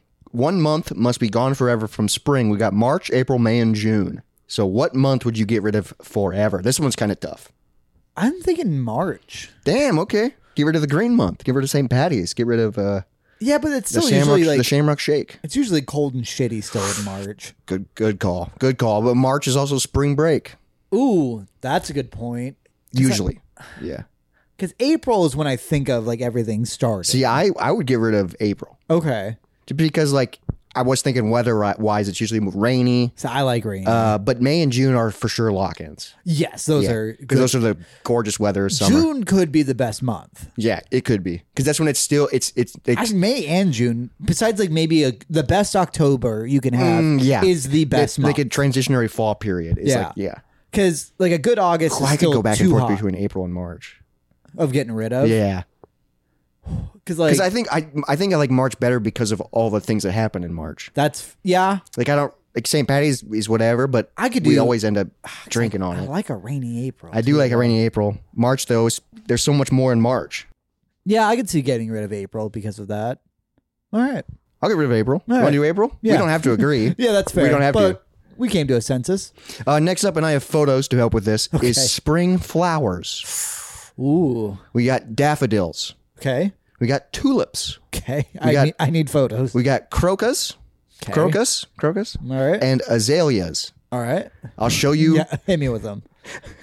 S1: One month must be gone forever from spring. We got March, April, May, and June. So what month would you get rid of forever? This one's kind of tough.
S2: I'm thinking March.
S1: Damn. Okay. Get rid of the green month. Get rid of Saint Patty's. Get rid of uh,
S2: Yeah, but it's
S1: the
S2: still
S1: Shamrock.
S2: usually like
S1: the Shamrock Shake.
S2: it's usually cold and shitty still in March.
S1: Good. Good call. Good call. But March is also spring break.
S2: Ooh, that's a good point.
S1: Usually. Yeah.
S2: Because April is when I think of like everything starting.
S1: See, I I would get rid of April.
S2: Okay,
S1: Because like I was thinking weather wise, it's usually rainy.
S2: so I like rain.
S1: Uh, but May and June are for sure lock-ins.
S2: yes, those are
S1: because those are the gorgeous weather summer.
S2: June could be the best month.
S1: Yeah, it could be because that's when it's still it's it's it's
S2: Actually, May and June. Besides, like maybe a, the best October you can have
S1: Mm, yeah
S2: is the best
S1: It- like a
S2: month.
S1: transitionary fall period. It's
S2: Yeah.
S1: like yeah.
S2: Because like a good August
S1: Oh,
S2: is
S1: I could
S2: still
S1: go back
S2: too
S1: and forth
S2: hot
S1: between April and March.
S2: of getting rid of.
S1: Yeah,
S2: because like
S1: because I think I I think I like March better because of all the things that happen in March.
S2: that's yeah.
S1: Like I don't like Saint Patty's is whatever, but
S2: I could
S1: we
S2: do-
S1: always end up drinking on
S2: I
S1: it.
S2: like a rainy April.
S1: I do
S2: too,
S1: like a
S2: though.
S1: rainy April. March though, is, there's so much more in March.
S2: Yeah, I could see getting rid of April because of that. All right.
S1: I'll get rid of April.
S2: All
S1: Want
S2: right.
S1: to do April?
S2: Yeah.
S1: We don't have to agree.
S2: Yeah, that's fair.
S1: We don't have
S2: but
S1: to.
S2: We came to a census.
S1: Uh, next up, and I have photos to help with this,
S2: Okay.
S1: is spring flowers.
S2: Ooh.
S1: We got daffodils.
S2: Okay.
S1: We got tulips.
S2: Okay. I
S1: got-
S2: need I need photos.
S1: We got crocus.
S2: Okay.
S1: Crocus. Crocus.
S2: All right.
S1: And azaleas.
S2: All right.
S1: I'll show you.
S2: Yeah, hit me with them.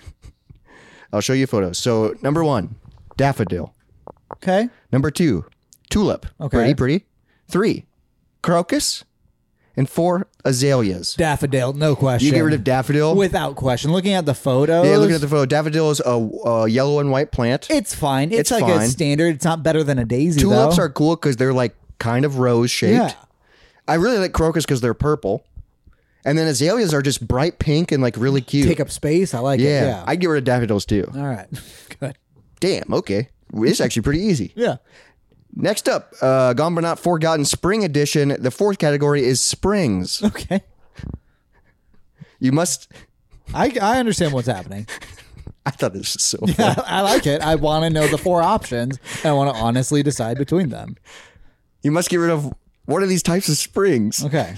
S1: I'll show you photos. So number one, daffodil.
S2: Okay.
S1: Number two, tulip.
S2: Okay.
S1: Pretty, pretty. Three, crocus. And four, azaleas.
S2: Daffodil, no question.
S1: You get rid of daffodil?
S2: Without question. Looking at the photos.
S1: Yeah, looking at the photo, daffodil is a, a yellow and white plant.
S2: It's fine. It's,
S1: It's
S2: like
S1: fine.
S2: a standard. It's not better than a daisy,
S1: Tulips
S2: though.
S1: are cool because they're like kind of rose shaped.
S2: Yeah.
S1: I really like crocus because they're purple. And then azaleas are just bright pink and like really cute.
S2: Take up space. I like
S1: yeah,
S2: it. Yeah.
S1: I'd get rid of daffodils too.
S2: All right. Good.
S1: Damn, okay. It's actually pretty easy.
S2: Yeah.
S1: Next up, uh, Gone But Not Forgotten Spring Edition. The fourth category is springs.
S2: Okay.
S1: You must...
S2: I, I understand what's happening.
S1: I thought this was so
S2: I,
S1: fun.
S2: I like it. I want to know the four options, and I want to honestly decide between them.
S1: You must get rid of one of these types of springs.
S2: Okay.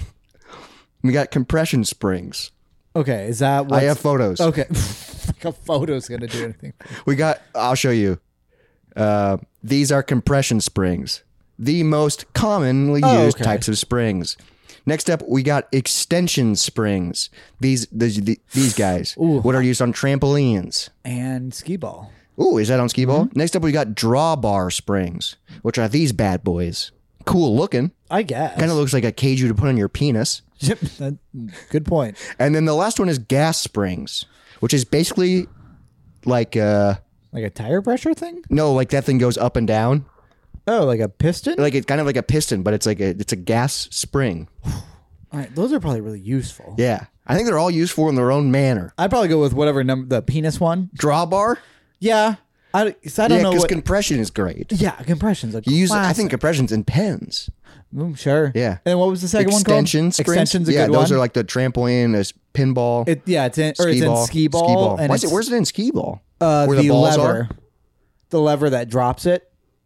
S1: We got compression springs.
S2: Okay. Is that what
S1: I have photos.
S2: Okay. Like a photo's going to do anything.
S1: We got... I'll show you. Uh, these are compression springs. The most commonly
S2: Oh,
S1: used
S2: okay.
S1: types of springs. Next up, we got extension springs. These these, these guys.
S2: Ooh.
S1: What are used on trampolines.
S2: And skee ball.
S1: Ooh, is that on skee ball?
S2: Mm-hmm.
S1: Next up, we got drawbar springs, which are these bad boys. Cool looking.
S2: I guess.
S1: Kind of looks like a cage you to put on your penis.
S2: Yep. That, good point.
S1: And then the last one is gas springs, which is basically like uh
S2: Like a tire pressure thing?
S1: no, like that thing goes up and down.
S2: Oh, like a piston?
S1: Like it's kind of like a piston, but it's like a it's a gas spring.
S2: All right. Those are probably really useful.
S1: Yeah. I think they're all useful in their own manner.
S2: I'd probably go with whatever number, the penis one.
S1: Drawbar?
S2: Yeah. I, so I don't
S1: Yeah,
S2: know
S1: because
S2: what.
S1: compression is great.
S2: yeah, compression's a
S1: You use I
S2: classic.
S1: think compression's in pens.
S2: Mm, sure.
S1: Yeah.
S2: And what was the second
S1: Extension
S2: one called?
S1: springs.
S2: Extension's a
S1: yeah,
S2: good
S1: those
S2: one.
S1: are like the trampoline, there's pinball,
S2: It, yeah, it's in or
S1: skee
S2: it's
S1: ball,
S2: in skee ball. And
S1: Why is it,
S2: it's,
S1: where's it in skee ball?
S2: uh,
S1: where
S2: the,
S1: the balls
S2: lever,
S1: are?
S2: the lever that drops it,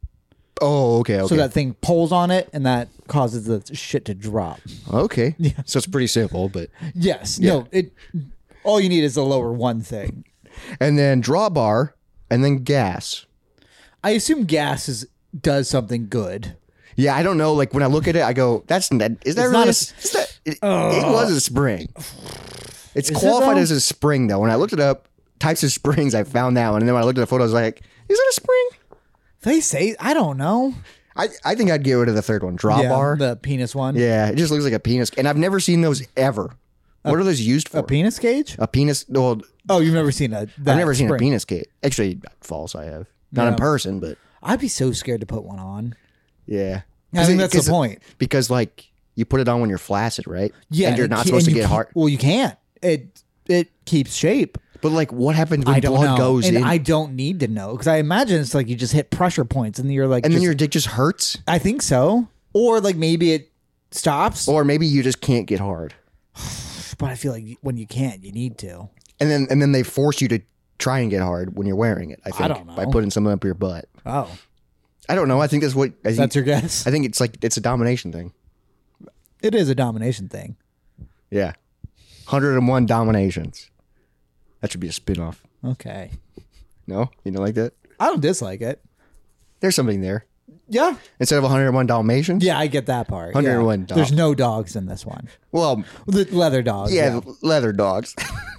S1: Oh, okay, okay.
S2: so that thing pulls on it, and that causes the shit to drop.
S1: okay. So it's pretty simple, but
S2: Yes. No. It. All you need is the lower one thing.
S1: and then drawbar and then gas.
S2: I assume gas is does something good.
S1: Yeah, I don't know. Like when I look at it, I go, "That's that is that
S2: It's
S1: really?
S2: not
S1: A,
S2: a
S1: s- is that, it, it was a spring. It's
S2: Is it,
S1: qualified
S2: though?
S1: as a spring though. When I looked it up, types of springs, I found that one, and then when I looked at the photo, I was like, "Is it a spring?"
S2: They say I don't know.
S1: I, I think I'd get rid of the third one,
S2: Yeah,
S1: drawbar.
S2: the penis one.
S1: Yeah, it just looks like a penis, and I've never seen those ever. What are those used for?
S2: A penis cage?
S1: A penis? Well,
S2: Oh, you've never seen a. That
S1: I've never seen a
S2: spring.
S1: penis cage. Actually, false. I have not
S2: Yeah.
S1: in person, but
S2: I'd be so scared to put one on.
S1: yeah.
S2: I think
S1: it-
S2: that's the
S1: 'cause-
S2: point.
S1: Because like you put it on when you're flaccid, right?
S2: Yeah,
S1: and you're
S2: it
S1: not
S2: ca-
S1: supposed
S2: and
S1: to
S2: you
S1: get
S2: ca-
S1: hard.
S2: Well, you can't. It it keeps shape.
S1: But like, what happens when
S2: I don't
S1: blood
S2: know,
S1: goes
S2: and
S1: in,
S2: I don't need to know because I imagine it's like you just hit pressure points and you're like,
S1: and then
S2: just-
S1: your dick just hurts,
S2: I think so, or like maybe it stops.
S1: or maybe you just can't get hard,
S2: But I feel like when you can't, you need to.
S1: and then and then they force you to try and get hard when you're wearing it. I think
S2: don't
S1: by
S2: know.
S1: putting something up your butt.
S2: Oh,
S1: I don't know. I think that's what I think,
S2: that's your guess.
S1: I think it's like it's a domination thing.
S2: It is a domination thing.
S1: Yeah, one hundred and one dominations. That should be a spin-off.
S2: Okay,
S1: No, you don't like that?
S2: I don't dislike it.
S1: There's something there.
S2: Yeah,
S1: Instead of one hundred and one Dalmatians?
S2: yeah, I get that part.
S1: one hundred and one
S2: Yeah.
S1: dog.
S2: There's no dogs in this one.
S1: Well,
S2: The leather dogs.
S1: yeah,
S2: Yeah.
S1: leather dogs.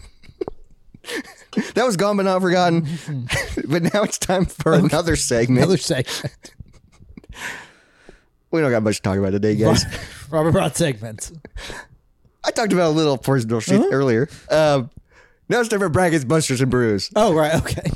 S1: That was Gone But Not Forgotten. But now it's time for another segment.
S2: Another segment.
S1: We don't got much to talk about today, guys.
S2: Robert brought segments.
S1: I talked about a little personal shit
S2: Uh-huh.
S1: earlier. Um, now it's time for brackets, busters, and brews.
S2: Oh, right. Okay.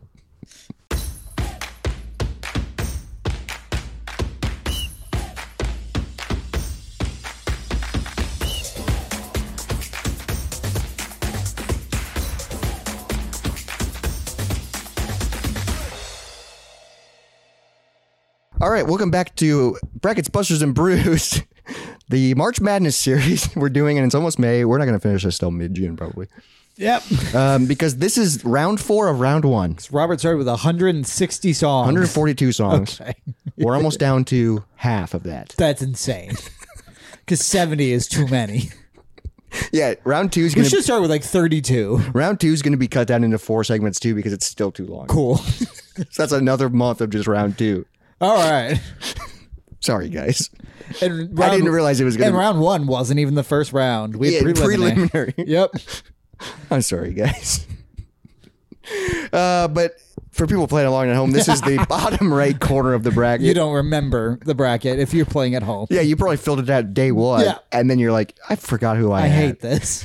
S1: All right, welcome back to Brackets, Busters, and Brews, the March Madness series we're doing, and it's almost May. We're not going to finish this till mid-June, probably,
S2: Yep.
S1: um, because this is round four of round one.
S2: Robert started with one hundred sixty songs.
S1: one hundred forty-two songs.
S2: Okay.
S1: We're almost down to half of that.
S2: That's insane. Because seventy is too many.
S1: Yeah, round two is
S2: We
S1: going to
S2: should start with like thirty-two.
S1: round two is going to be cut down into four segments too because it's still too long.
S2: Cool.
S1: So that's another month of just round two.
S2: All right.
S1: Sorry, guys.
S2: And
S1: I didn't realize it was going
S2: And
S1: to.
S2: round one wasn't even the first round. We had
S1: Yeah,
S2: preliminary.
S1: preliminary.
S2: Yep.
S1: I'm sorry, guys. Uh, but for people playing along at home, this is the bottom right corner of the bracket.
S2: You don't remember the bracket if you're playing at home.
S1: Yeah, you probably filled it out day one,
S2: Yeah.
S1: and then you're like, I forgot who I,
S2: I
S1: had.
S2: hate this.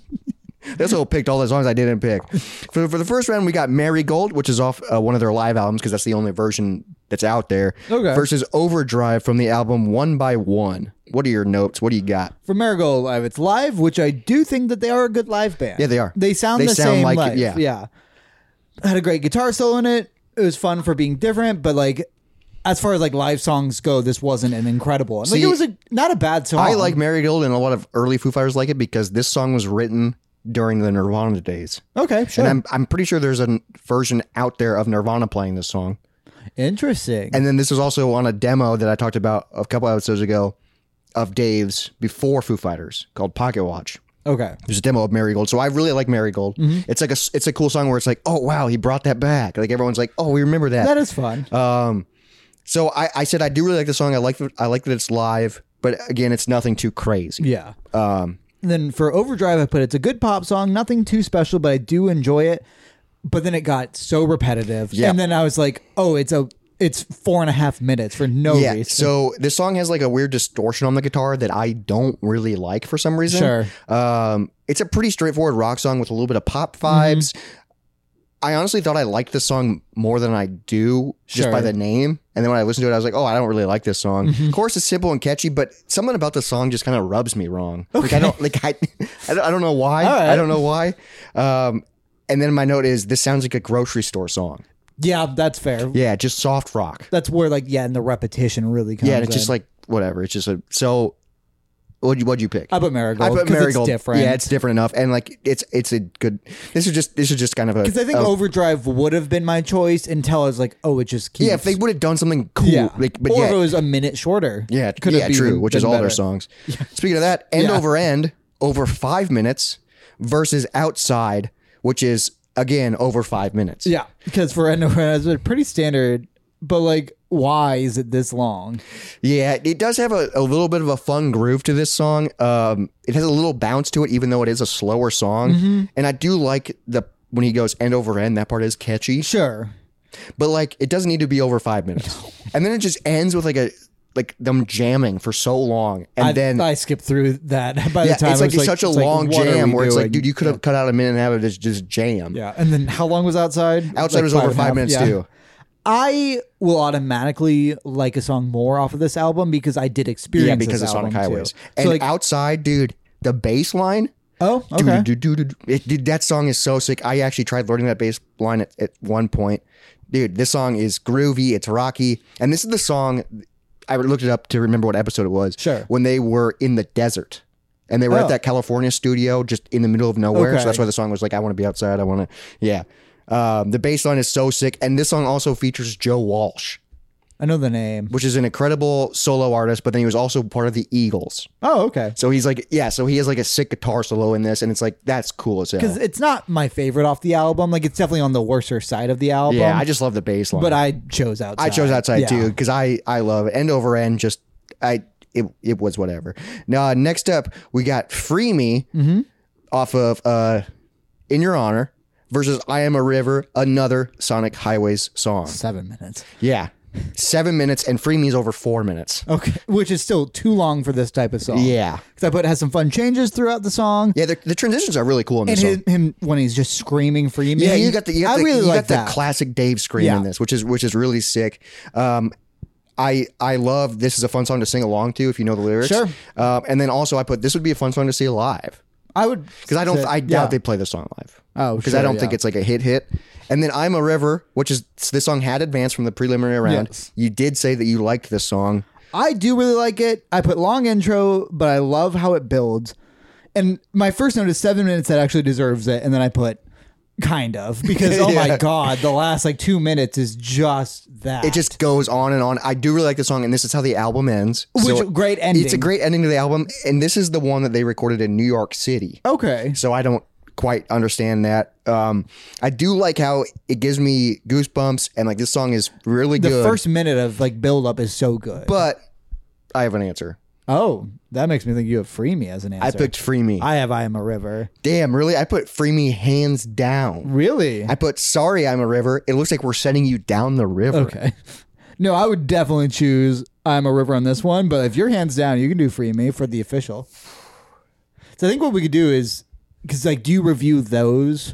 S1: That's who picked all the songs I didn't pick. For, for the first round, we got Marigold, which is off uh, one of their live albums because that's the only version that's out there.
S2: Okay.
S1: Versus Overdrive from the album One by One. What are your notes? What do you got?
S2: For Marigold Live, it's live, which I do think that they are a good live band.
S1: Yeah, they are.
S2: They sound
S1: They
S2: the
S1: sound
S2: same
S1: like-
S2: live.
S1: yeah.
S2: yeah. Had a great guitar solo in it. It was fun for being different, but like as far as like live songs go, this wasn't an incredible. Like
S1: See,
S2: it was a not a bad song.
S1: I like Marigold, and a lot of early Foo Fighters like it because this song was written during the Nirvana days.
S2: Okay, sure.
S1: And I'm I'm pretty sure there's a version out there of Nirvana playing this song.
S2: Interesting.
S1: And then this is also on a demo that I talked about a couple episodes ago of Dave's before Foo Fighters called Pocket Watch.
S2: okay.
S1: There's a demo of Marigold, so I really like Marigold.
S2: Mm-hmm.
S1: It's like a it's a cool song where it's like, oh wow, he brought that back. Like everyone's like, oh, we remember that.
S2: That is fun.
S1: Um, so I, I said I do really like the song. I like that I like that it's live, but again, it's nothing too crazy.
S2: yeah.
S1: Um,
S2: And then for Overdrive, I put it's a good pop song, nothing too special, but I do enjoy it. But then it got so repetitive,
S1: Yeah.
S2: and then I was like, oh, it's a it's four and a half minutes for no
S1: yeah.
S2: reason.
S1: So this song has like a weird distortion on the guitar that I don't really like for some reason.
S2: Sure.
S1: Um, it's a pretty straightforward rock song with a little bit of pop vibes.
S2: Mm-hmm.
S1: I honestly thought I liked this song more than I do just
S2: Sure.
S1: by the name. And then when I listened to it, I was like, oh, I don't really like this song.
S2: Mm-hmm.
S1: Of course, it's simple and catchy, but something about the song just kind of rubs me wrong. Like I don't like I, I don't, I don't know why.
S2: All right.
S1: I don't know why. Um, and then my note is this sounds like a grocery store song.
S2: yeah, that's fair.
S1: Yeah, just soft rock.
S2: That's where like yeah, and the repetition really comes.
S1: Yeah, and it's
S2: in.
S1: just like whatever. It's just a so. What'd you, what'd you pick?
S2: I put Marigold.
S1: I put
S2: 'cause
S1: Marigold.
S2: It's different.
S1: Yeah, it's different enough, and like it's it's a good. This is just this is just kind of a.
S2: Because I think
S1: a-
S2: Overdrive would have been my choice until I was like, oh, it just keeps.
S1: yeah, if they would have done something cool,
S2: yeah,
S1: like, but
S2: or
S1: yeah,
S2: if it was a minute shorter.
S1: yeah,
S2: could have
S1: yeah, true,
S2: even
S1: which is
S2: been
S1: all their
S2: better.
S1: songs. Speaking of that, end
S2: Yeah.
S1: over end over five minutes versus outside, which is again over five minutes.
S2: Yeah, because for End Over End, it's pretty standard. But like, why is it this long?
S1: Yeah, it does have a, a little bit of a fun groove to this song. Um, it has a little bounce to it, even though it is a slower song.
S2: Mm-hmm.
S1: And I do like the when he goes end over end. That part is catchy,
S2: Sure.
S1: but like it doesn't need to be over five minutes. And then it just ends with like a like them jamming for so long, and
S2: I,
S1: then
S2: I skipped through that by
S1: yeah,
S2: the time.
S1: it's
S2: it
S1: like
S2: was
S1: it's such a
S2: it's like,
S1: long
S2: what are
S1: jam
S2: we
S1: where it's like,
S2: doing?
S1: dude, you could have cut out a minute and have it just, just jam.
S2: Yeah, and then how long was outside?
S1: Outside
S2: Like
S1: was over
S2: and a
S1: five
S2: half?
S1: minutes
S2: Yeah.
S1: too.
S2: I will automatically like a song more off of this album because I did experience.
S1: Yeah, because
S2: this
S1: of Sonic
S2: album
S1: Highways.
S2: too.
S1: And
S2: So like,
S1: outside, dude, the bass line.
S2: oh, okay.
S1: Dude, dude, dude, it, dude, that song is so sick. I actually tried learning that bass line at, at one point. Dude, this song is groovy. It's rocky. And this is the song, I looked it up to remember what episode it was.
S2: Sure.
S1: When they were in the desert. And they were
S2: Oh.
S1: at that California studio just in the middle of nowhere.
S2: Okay.
S1: So that's why the song was like, I want to be outside. I want to, yeah. Um, the bass line is so sick. And this song also features Joe Walsh,
S2: I know the name.
S1: which is an incredible solo artist, but then he was also part of the Eagles.
S2: Oh, okay.
S1: So he's like, yeah, so he has like a sick guitar solo in this, and it's like, that's cool as hell.
S2: Because it's not my favorite off the album. Like it's definitely on the worser side of the album.
S1: Yeah, I just love the bass line.
S2: But I chose outside.
S1: I chose outside
S2: Yeah.
S1: too, because I, I love it. End over end, just, I, it, it was whatever. Now, next up, we got Free Me
S2: Mm-hmm.
S1: off of uh, In Your Honor versus I Am a River, another Sonic Highways song.
S2: Seven minutes.
S1: Yeah. Seven minutes, and Free Me is over four minutes.
S2: Okay, which is still too long for this type of song.
S1: Yeah.
S2: because I put it has some fun changes throughout the song.
S1: Yeah, the, the transitions are really cool in
S2: And
S1: this
S2: him,
S1: song.
S2: him when he's just screaming for you.
S1: Yeah, you got the you got
S2: I
S1: the,
S2: really
S1: you
S2: like
S1: got
S2: that.
S1: the classic Dave scream
S2: Yeah.
S1: in this, which is which is really sick. Um, I I love this is a fun song to sing along to if you know the lyrics.
S2: Sure.
S1: Um, and then also I put this would be a fun song to see live
S2: I would
S1: because I don't
S2: say-
S1: I doubt
S2: yeah.
S1: they play this song live.
S2: Oh,
S1: because
S2: sure,
S1: I don't
S2: yeah.
S1: think it's like a hit hit. And then I'm a River, which is this song had advanced from the preliminary round.
S2: Yes.
S1: You did say that you liked this song.
S2: I do really like it. I put long intro, but I love how it builds. And my first note is seven minutes that actually deserves it, and then I put kind of because oh
S1: Yeah.
S2: my god, the last like two minutes is just that.
S1: It just goes on and on. I do really like the song, and this is how the album ends.
S2: Which- great ending.
S1: It's a great ending to the album, and this is the one that they recorded in New York City.
S2: okay.
S1: So I don't quite understand that. Um, I do like how it gives me goosebumps, and like this song is really
S2: The
S1: good.
S2: first minute of like build up is so good.
S1: but I have an answer.
S2: Oh, that makes me think you have Free Me as an answer.
S1: I picked Free Me.
S2: I have I Am a River.
S1: Damn, really? I put Free Me hands down.
S2: Really?
S1: I put Sorry I'm a River. It looks like we're sending you down the river.
S2: Okay. No, I would definitely choose I'm a River on this one, but if you're hands down, you can do Free Me for the official. So I think what we could do is, because like, do you review those?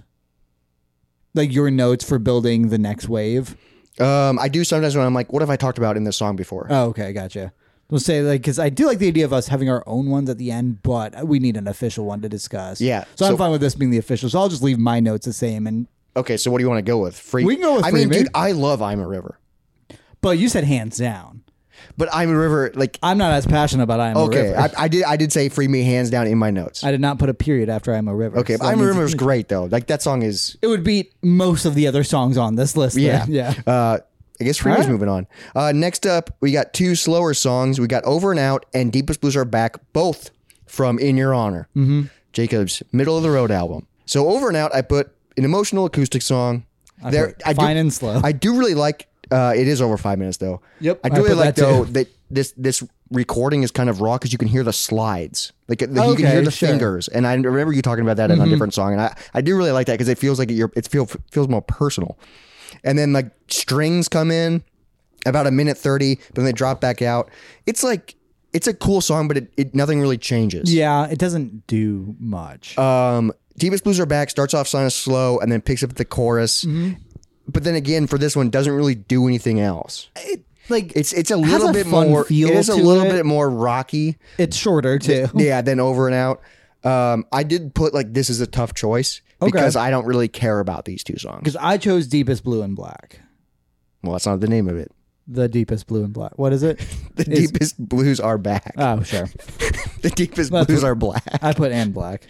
S2: Like your notes for building the next wave?
S1: Um, I do sometimes when I'm like, what have I talked about in this song before?
S2: Oh, okay, gotcha. We'll say like, because I do like the idea of us having our own ones at the end, but we need an official one to discuss.
S1: Yeah.
S2: So,
S1: So-
S2: I'm fine with this being the official. So I'll just leave my notes the same. And
S1: Okay, so what do you want to go with? Free.
S2: We can go with
S1: I
S2: Free
S1: mean,
S2: Me.
S1: dude, I love I'm a River,
S2: but you said hands down.
S1: but I'm a River, like,
S2: I'm not as passionate about I'm a
S1: okay,
S2: River.
S1: I, I did, I did say Free Me hands down in my notes.
S2: I did not put a period after I'm a River.
S1: Okay,
S2: so
S1: but
S2: that
S1: I'm a
S2: means
S1: River
S2: it's-
S1: is great though. Like that song is,
S2: It would beat most of the other songs on this list. then.
S1: yeah,
S2: yeah.
S1: Uh, I guess Free
S2: All
S1: Me's
S2: right.
S1: moving on. Uh, next up, we got two slower songs. We got Over and Out and Deepest Blues Are Back, both from In Your Honor, mm-hmm. Jacob's middle of the road album. So Over and Out, I put an emotional acoustic song.
S2: I
S1: There,
S2: put
S1: I
S2: Fine
S1: do,
S2: and Slow.
S1: I do really like. Uh, it is over five minutes though.
S2: Yep,
S1: I
S2: I
S1: do really
S2: put
S1: like
S2: that too.
S1: though that this this recording is kind of raw because you can hear the slides, like the, you can
S2: Okay,
S1: hear the
S2: sure.
S1: fingers. And I remember you talking about that in a different song, and I, I do really like that because it feels like you're it feels feels more personal. And then like strings come in about a minute thirty, but then they drop back out. It's like it's a cool song, but it, it nothing really changes.
S2: Yeah, it doesn't do much.
S1: Um, Deepest Blues Are Back starts off kind of slow and then picks up at the chorus. But then again, for this one, doesn't really do anything else.
S2: it, like
S1: It's it's a
S2: has
S1: little
S2: a
S1: bit
S2: fun
S1: more.
S2: feel
S1: It is a
S2: to
S1: little
S2: it.
S1: bit more rocky.
S2: it's shorter too.
S1: Yeah, than Over and Out. Um, I did put like this is a tough choice
S2: Okay.
S1: because I don't really care about these two songs.
S2: Because I chose Deepest Blue and Black.
S1: Well, that's not the name of it.
S2: The Deepest Blue and Black. What is it?
S1: The
S2: It's-
S1: deepest blues are back.
S2: Oh, sure.
S1: the deepest
S2: That's
S1: blues
S2: what-
S1: are black.
S2: I put and Black.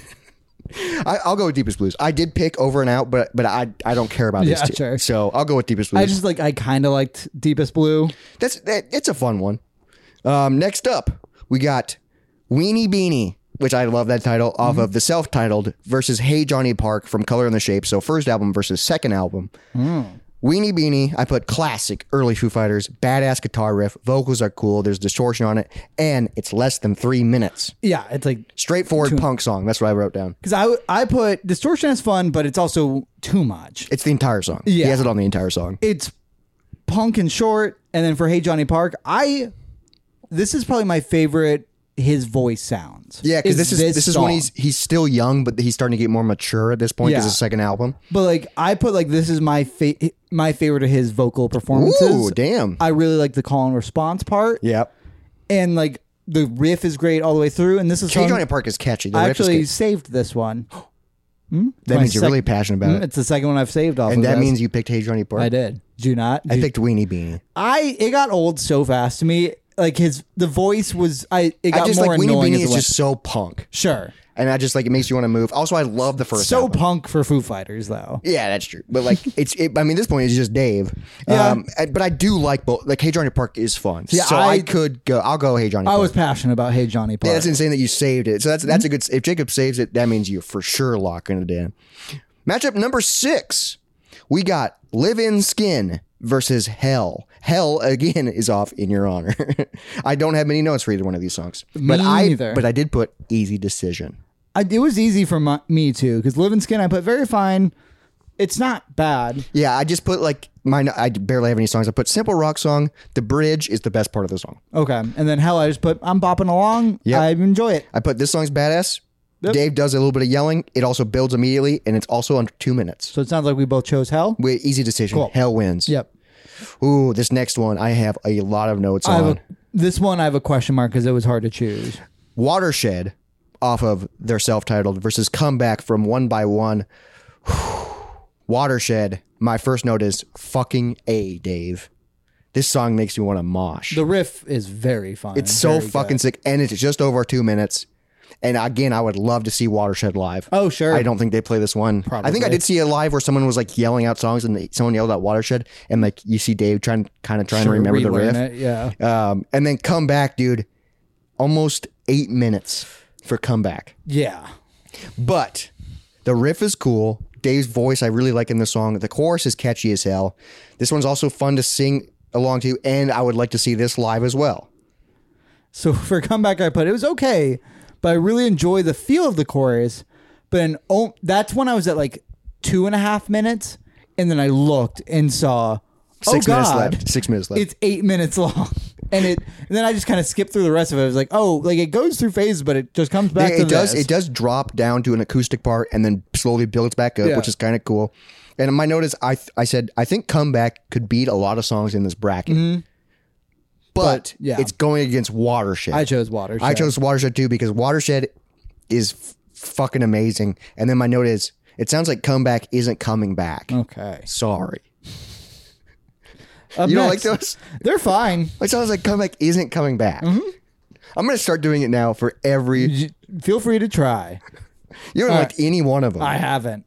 S1: I, I'll go with deepest blues. I did pick Over and Out, but but I I don't care about
S2: Yeah,
S1: these two.
S2: sure.
S1: So I'll go with deepest blues.
S2: I just like, I kind of liked Deepest Blue.
S1: That's that, it's a fun one. Um, next up, we got Weenie Beanie, which I love that title, off
S2: Mm-hmm.
S1: of the self-titled versus Hey Johnny Park from Color and the Shape. So first album versus second album.
S2: Mm.
S1: Weenie Beanie, I put classic early Foo Fighters, badass guitar riff, vocals are cool, there's distortion on it, and it's less than three minutes.
S2: Yeah, it's like,
S1: Straightforward punk song. That's what I wrote down.
S2: because I, I put Distortion is fun, but it's also too much.
S1: It's the entire song.
S2: Yeah.
S1: He has it on the entire song.
S2: It's punk and short. And then for Hey Johnny Park, I, this is probably my favorite, his voice sounds.
S1: Yeah, because this is this, is when
S2: song.
S1: he's he's still young, but he's starting to get more mature at this point because
S2: Yeah.
S1: his second album.
S2: But like, I put like, this is my fa- my favorite of his vocal performances.
S1: Ooh, damn.
S2: I really like the call and response part.
S1: Yep.
S2: And like, the riff is great all the way through. And this is
S1: Hey
S2: song-
S1: Johnny Park is catchy. The
S2: I
S1: riff is
S2: actually
S1: good.
S2: saved this one.
S1: That
S2: my
S1: means you're
S2: sec-
S1: really passionate about
S2: Mm,
S1: it.
S2: It's the second one I've saved off
S1: And
S2: of
S1: that
S2: this.
S1: means you picked Hey Johnny Park.
S2: I did. Did you not?
S1: I
S2: Did-
S1: picked Weenie Beanie.
S2: I it got old so fast to me. Like his the voice was I it got
S1: I just
S2: more
S1: like Weenie
S2: annoying
S1: Beanie
S2: as it
S1: is
S2: went.
S1: just so punk,
S2: Sure.
S1: and I just like it makes you want to move. Also, I love the first.
S2: So
S1: album.
S2: punk for Foo Fighters though.
S1: Yeah, that's true. But like, it's. It, I mean, this point is just Dave.
S2: Yeah.
S1: Um, and- but I do like both. Like, Hey Johnny Park is fun.
S2: Yeah,
S1: so I,
S2: I-
S1: could go. I'll go Hey Johnny
S2: I
S1: Park.
S2: was passionate about Hey Johnny Park.
S1: Yeah, that's insane that you saved it. So that's that's a good. If Jacob saves it, that means you're for sure locking it in. Matchup number six, we got Live in Skin versus Hell. Hell again is off In Your Honor. I don't have many notes for either one of these songs, but
S2: Me
S1: I
S2: neither.
S1: but I did put Easy Decision.
S2: I, it was easy for my, me too because Live in Skin I put very fine. It's not bad.
S1: Yeah, I just put like mine. I barely have any songs. I put Simple Rock Song. The bridge is the best part of the song.
S2: Okay, and then Hell I just put I'm bopping along.
S1: Yep.
S2: I enjoy it.
S1: I put this song's badass.
S2: Yep.
S1: Dave does a little bit of yelling. It also builds immediately, and it's also under two minutes.
S2: So it sounds like we both chose Hell.
S1: With easy decision.
S2: Cool.
S1: Hell wins.
S2: Yep.
S1: Ooh, this next one I have a lot of notes
S2: I have
S1: on.
S2: a, this one I have a question mark because it was hard to choose.
S1: Watershed off of their self-titled versus Comeback from One by One. Watershed. My first note is fucking A, Dave. This song makes you want to mosh.
S2: The riff is very fun.
S1: It's so
S2: Very
S1: fucking
S2: good.
S1: sick, and it's just over two minutes. And again, I would love to see Watershed live.
S2: Oh, sure.
S1: I don't think they play this one. I think I
S2: Probably.
S1: did see it live where someone was like yelling out songs, and they, someone yelled out Watershed, and like you see Dave trying, kind of trying to
S2: Sure,
S1: remember the
S2: relearn
S1: riff.
S2: it, yeah.
S1: Um, and then Come Back, dude. Almost eight minutes for Comeback.
S2: Yeah.
S1: But the riff is cool. Dave's voice I really like in the song. The chorus is catchy as hell. This one's also fun to sing along to, and I would like to see this live as well.
S2: So for Comeback, I put it was okay, but I really enjoy the feel of the chorus. But in, oh, that's when I was at like two and a half minutes, and then I looked and saw
S1: Six
S2: oh
S1: minutes
S2: God,
S1: left. Six minutes left.
S2: it's eight minutes long, and it. And then I just kind of skipped through the rest of it. I was like, oh, like it goes through phases, but it just comes back
S1: it
S2: to
S1: does.
S2: this.
S1: It does drop down to an acoustic part and then slowly builds back up,
S2: Yeah.
S1: which is kind of cool. And my note is, I th- I said I think Comeback could beat a lot of songs in this bracket,
S2: Mm-hmm.
S1: but,
S2: But, yeah.
S1: it's going against Watershed.
S2: I chose Watershed.
S1: I chose Watershed too because Watershed is f- fucking amazing. And then my note is, it sounds like Comeback isn't coming back.
S2: Okay.
S1: Sorry,
S2: Up
S1: you don't
S2: next,
S1: like those?
S2: They're fine.
S1: It sounds like Comeback isn't coming back.
S2: Mm-hmm.
S1: I'm gonna start doing it now for every.
S2: J- Feel free to try.
S1: You haven't
S2: All
S1: liked any one of them.
S2: I haven't.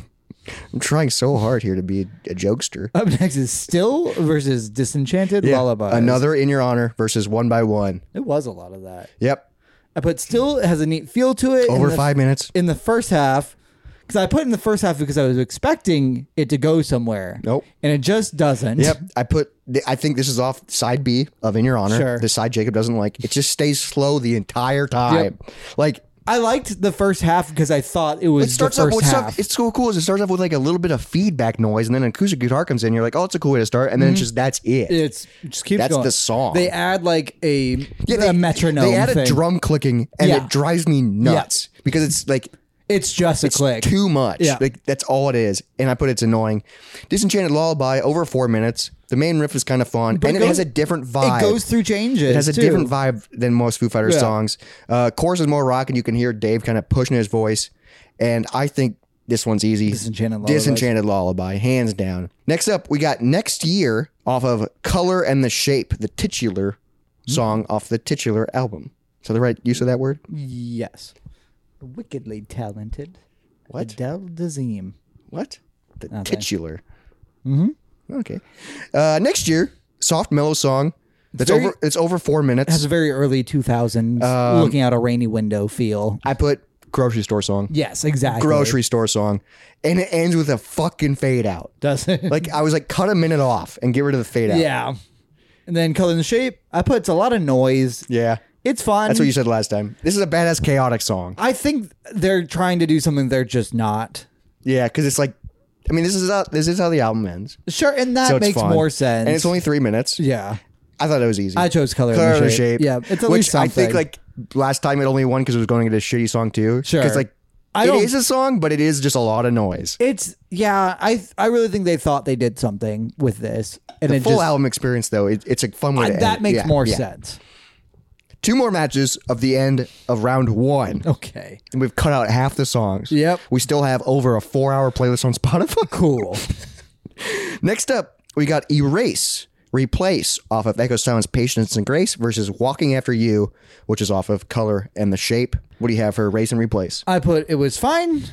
S1: I'm trying so hard here to be a, a jokester.
S2: Up next is Still versus Disenchanted
S1: Yeah.
S2: Lullabies.
S1: Another In Your Honor versus One by One.
S2: It was a lot of that.
S1: Yep.
S2: I put Still has a neat feel to it.
S1: Over
S2: in the,
S1: five minutes.
S2: in the first half. Because I put in the first half because I was expecting it to go somewhere.
S1: Nope.
S2: And it just doesn't.
S1: Yep. I put. I think this is off side B of In Your Honor.
S2: Sure.
S1: The side Jacob doesn't like. It just stays slow the entire time. Like
S2: I liked the first half because I thought it was
S1: it starts
S2: the
S1: off
S2: first
S1: with
S2: half.
S1: stuff. It's so cool. Is it starts off with like a little bit of feedback noise, and then an acoustic guitar comes in. You're like, oh, it's a cool way to start, and then it's just that's it.
S2: It's it just keeps
S1: That's
S2: going.
S1: the song.
S2: They add like a,
S1: yeah,
S2: a
S1: they,
S2: metronome.
S1: They add a
S2: thing.
S1: drum clicking, and
S2: Yeah.
S1: it drives me nuts because it's like.
S2: It's just a
S1: It's
S2: click.
S1: too much.
S2: Yeah.
S1: Like that's all it is. And I put it's annoying. Disenchanted Lullaby over four minutes. The main riff is kind of fun,
S2: But
S1: and
S2: it
S1: it,
S2: goes-
S1: has a different vibe.
S2: It goes through changes.
S1: It has a
S2: too.
S1: different vibe than most Foo Fighters
S2: Yeah.
S1: songs. Uh, chorus is more rock, and you can hear Dave kind of pushing his voice. And I think this one's easy.
S2: Disenchanted Lullaby.
S1: Disenchanted Lullaby, hands down. Next up, we got Next Year off of Color and the Shape, the titular song off the titular album. Is that the right use of that word?
S2: Yes. Wickedly talented.
S1: What?
S2: Adele Dazeem.
S1: What? The
S2: Okay.
S1: titular. Mm-hmm. Okay. Uh, next year, soft mellow song. That's
S2: very-
S1: over. It's over four minutes.
S2: Has a very early two thousands
S1: Um,
S2: looking out a rainy window feel.
S1: I put grocery store song.
S2: Yes, exactly.
S1: Grocery store song, and it ends with a fucking fade out.
S2: Does it?
S1: Like I was like, cut a minute off and get rid of the fade out.
S2: yeah. And then Color and the Shape, I put it's a lot of noise.
S1: yeah.
S2: It's fun.
S1: That's what you said last time. This is a badass chaotic song.
S2: I think they're trying to do something they're just not.
S1: Yeah, because it's like, I mean, this is how this is how the album ends.
S2: Sure, and that
S1: So it's
S2: makes
S1: fun.
S2: more sense.
S1: and it's only three minutes.
S2: yeah.
S1: I thought it was easy.
S2: I chose Color,
S1: Color
S2: and
S1: and
S2: the
S1: the
S2: Shape.
S1: Shape.
S2: Yeah, it's at
S1: which
S2: least something.
S1: I think like last time it only won because it was going into a shitty song too.
S2: Sure.
S1: Because like
S2: I
S1: it
S2: don't-
S1: is a song, but it is just a lot of noise.
S2: It's yeah. I I really think they thought they did something with this, and
S1: The
S2: it
S1: full
S2: just
S1: album experience though, it, it's a fun way
S2: I-
S1: to end
S2: that
S1: it.
S2: makes
S1: Yeah,
S2: more
S1: yeah.
S2: sense.
S1: Two more matches of the end of round one.
S2: Okay.
S1: And we've cut out half the songs.
S2: Yep.
S1: We still have over a four hour playlist on Spotify.
S2: Cool.
S1: Next up, we got Erase, Replace off of Echo Silence, Patience and Grace versus Walking After You, which is off of Color and the Shape. What do you have for Erase and Replace?
S2: I put it was fine.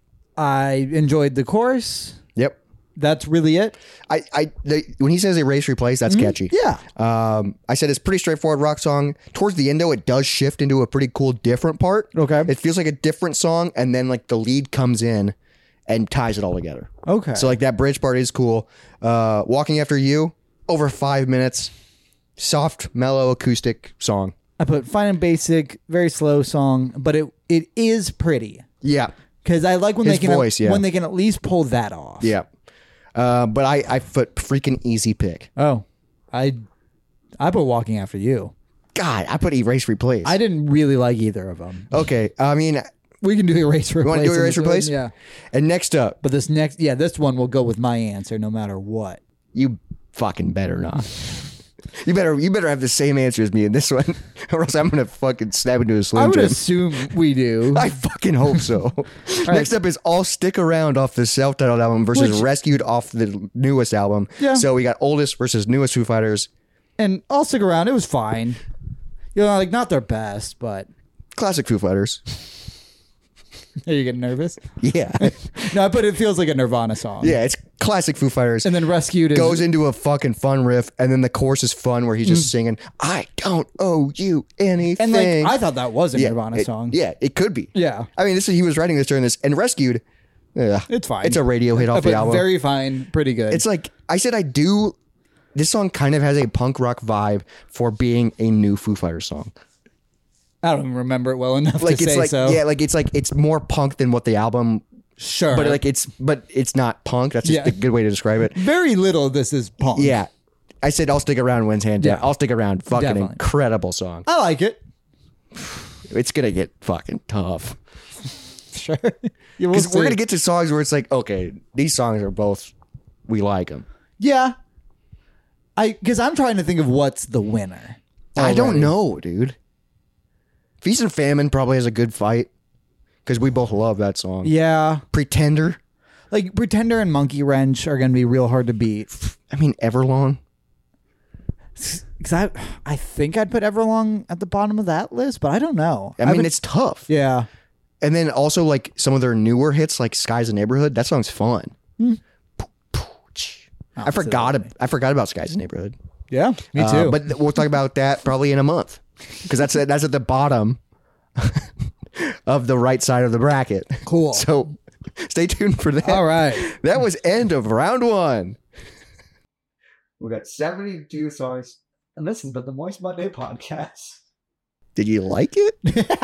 S2: I enjoyed the chorus.
S1: Yep.
S2: That's really it.
S1: I, I the, when he says Erase, Replace, that's catchy.
S2: Yeah.
S1: Um, I said it's pretty straightforward rock song. Towards the end, though, it does shift into a pretty cool different part.
S2: Okay.
S1: It feels like a different song, and then like the lead comes in and ties it all together.
S2: Okay.
S1: So like that bridge part is cool. Uh, Walking After You, over five minutes, soft, mellow acoustic song.
S2: I put fine and basic, very slow song, but it it is pretty
S1: Yeah,
S2: because I like when
S1: His
S2: they can
S1: voice, yeah.
S2: when they can at least pull that off.
S1: yeah. Uh, but I I put freaking easy pick.
S2: Oh, I I put Walking After You.
S1: God, I put Erase, Replace.
S2: I didn't really like either of them.
S1: okay, I mean,
S2: We can do Erase Replace.
S1: you want to do
S2: on
S1: Erase,
S2: this one,
S1: Replace?
S2: Yeah.
S1: And next up,
S2: But this next, yeah, this one will go with my answer no matter what.
S1: you fucking better not. You better you better have the same answer as me in this one, or else I'm gonna fucking snap into a
S2: I
S1: Slim
S2: would
S1: Jim.
S2: assume we do.
S1: I fucking hope so. Next up is All Stick Around off the self-titled album versus
S2: Which-
S1: Rescued off the newest album.
S2: Yeah.
S1: So we got oldest versus newest Foo Fighters.
S2: And I'll stick around. It was fine. You know, like not their best, but
S1: Classic Foo Fighters.
S2: are you getting nervous?
S1: Yeah.
S2: No, but it feels like a Nirvana song.
S1: Yeah, it's classic Foo Fighters.
S2: And then Rescued is
S1: Goes into a fucking fun riff, and then the chorus is fun where he's just singing, I don't owe you anything.
S2: Mm. and like I thought that was a
S1: yeah,
S2: Nirvana
S1: it-
S2: song.
S1: Yeah, it could be.
S2: Yeah.
S1: I mean, this is, he was writing this during this, and Rescued, yeah,
S2: It's fine.
S1: It's a radio hit off
S2: But
S1: the album.
S2: very fine, pretty good.
S1: It's like I said, I do this song kind of has a punk rock vibe for being a new Foo Fighters song.
S2: I don't even remember it well enough
S1: Like
S2: to
S1: it's
S2: say
S1: like
S2: so.
S1: yeah, like it's like it's more punk than what the album.
S2: Sure.
S1: But like it's but it's not punk. That's just
S2: Yeah.
S1: a good way to describe it.
S2: Very little of this is punk.
S1: Yeah. I said I'll stick around wins hand down.
S2: Yeah.
S1: I'll stick around. Fucking
S2: Definitely.
S1: incredible song.
S2: I like it.
S1: It's gonna get fucking tough.
S2: Sure. Yeah, we'll
S1: Because we're
S2: see.
S1: gonna get to songs where it's like, okay, these songs are both, we like them.
S2: Yeah. I because I'm trying to think of what's the winner.
S1: I don't
S2: already.
S1: know, dude. Feast and Famine probably has a good fight because we both love that song.
S2: Yeah.
S1: Pretender.
S2: Like Pretender and Monkey Wrench are going to be real hard to beat.
S1: I mean, Everlong.
S2: Because I, I think I'd put Everlong at the bottom of that list, but I don't know.
S1: I mean,
S2: haven't-
S1: it's tough.
S2: yeah.
S1: And then also like some of their newer hits, like Skies in Neighborhood. That song's fun.
S2: Hmm.
S1: I forgot. ab- I forgot about Skies in Neighborhood.
S2: Yeah, me
S1: Uh,
S2: too.
S1: but th- we'll talk about that probably in a month because that's at, that's at the bottom of the right side of the bracket.
S2: Cool.
S1: So stay tuned for that.
S2: All right.
S1: That was end of round one. We got seventy-two songs.
S2: And this has been the Moist Monday podcast.
S1: Did you like it?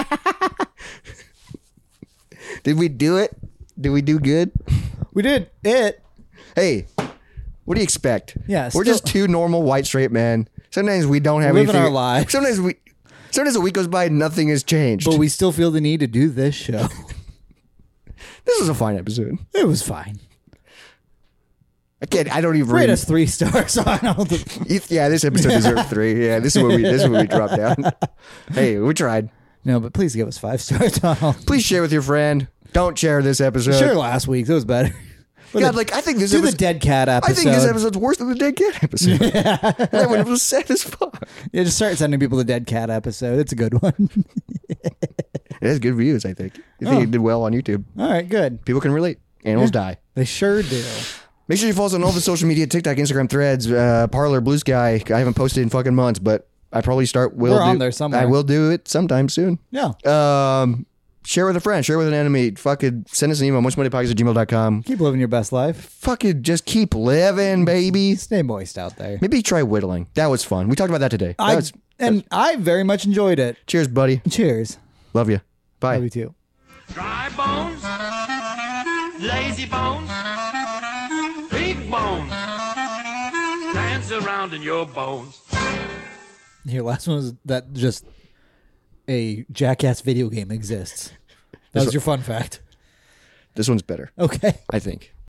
S1: Did we do it? Did we do good?
S2: We did it.
S1: Hey, what do you expect?
S2: Yeah,
S1: We're
S2: still-
S1: just two normal white straight men. Sometimes we don't have
S2: Living
S1: anything.
S2: our lives.
S1: Sometimes we. Sometimes a week goes by and nothing has changed.
S2: But we still feel the need to do this show.
S1: This was a fine episode.
S2: It was fine.
S1: I can't. I don't even
S2: Rate
S1: read.
S2: us three stars on all the.
S1: Yeah, this episode deserved three. Yeah, this is what we. This is what we dropped down. Hey, we tried.
S2: No, but please give us five stars on all.
S1: Please share with your friend. Don't share this episode.
S2: Sure, last week's it was better.
S1: God, like I think this
S2: Do the
S1: episode.
S2: dead cat
S1: I
S2: episode.
S1: think this episode's worse than the Dead Cat episode. That one was sad as fuck.
S2: Yeah, just start sending people the dead cat episode. It's a good one.
S1: It has good views. I think. I think
S2: Oh.
S1: it did well on YouTube.
S2: All right, good.
S1: People can relate. Animals die.
S2: They sure do.
S1: Make sure you follow us on all the social media: TikTok, Instagram, Threads, uh, Parlor, Blue Sky. I haven't posted in fucking months, but I probably start. Will
S2: We're
S1: do,
S2: on there somewhere.
S1: I will do it sometime soon.
S2: Yeah.
S1: Um, share with a friend. Share with an enemy. Fucking send us an email. moistmoneypodcast at gmail dot com.
S2: Keep living your best life.
S1: Fucking just keep living, baby.
S2: Stay moist out there.
S1: Maybe try whittling. That was fun. We talked about that today. That
S2: I,
S1: was,
S2: and I very much enjoyed it.
S1: cheers, buddy.
S2: Cheers.
S1: Love you. Bye.
S2: Love you too.
S3: Dry bones, lazy bones, big bones, dance around in your bones.
S2: Here, last one was that just a Jackass video game exists. That was your fun fact.
S1: This one's better,
S2: Okay.
S1: I think.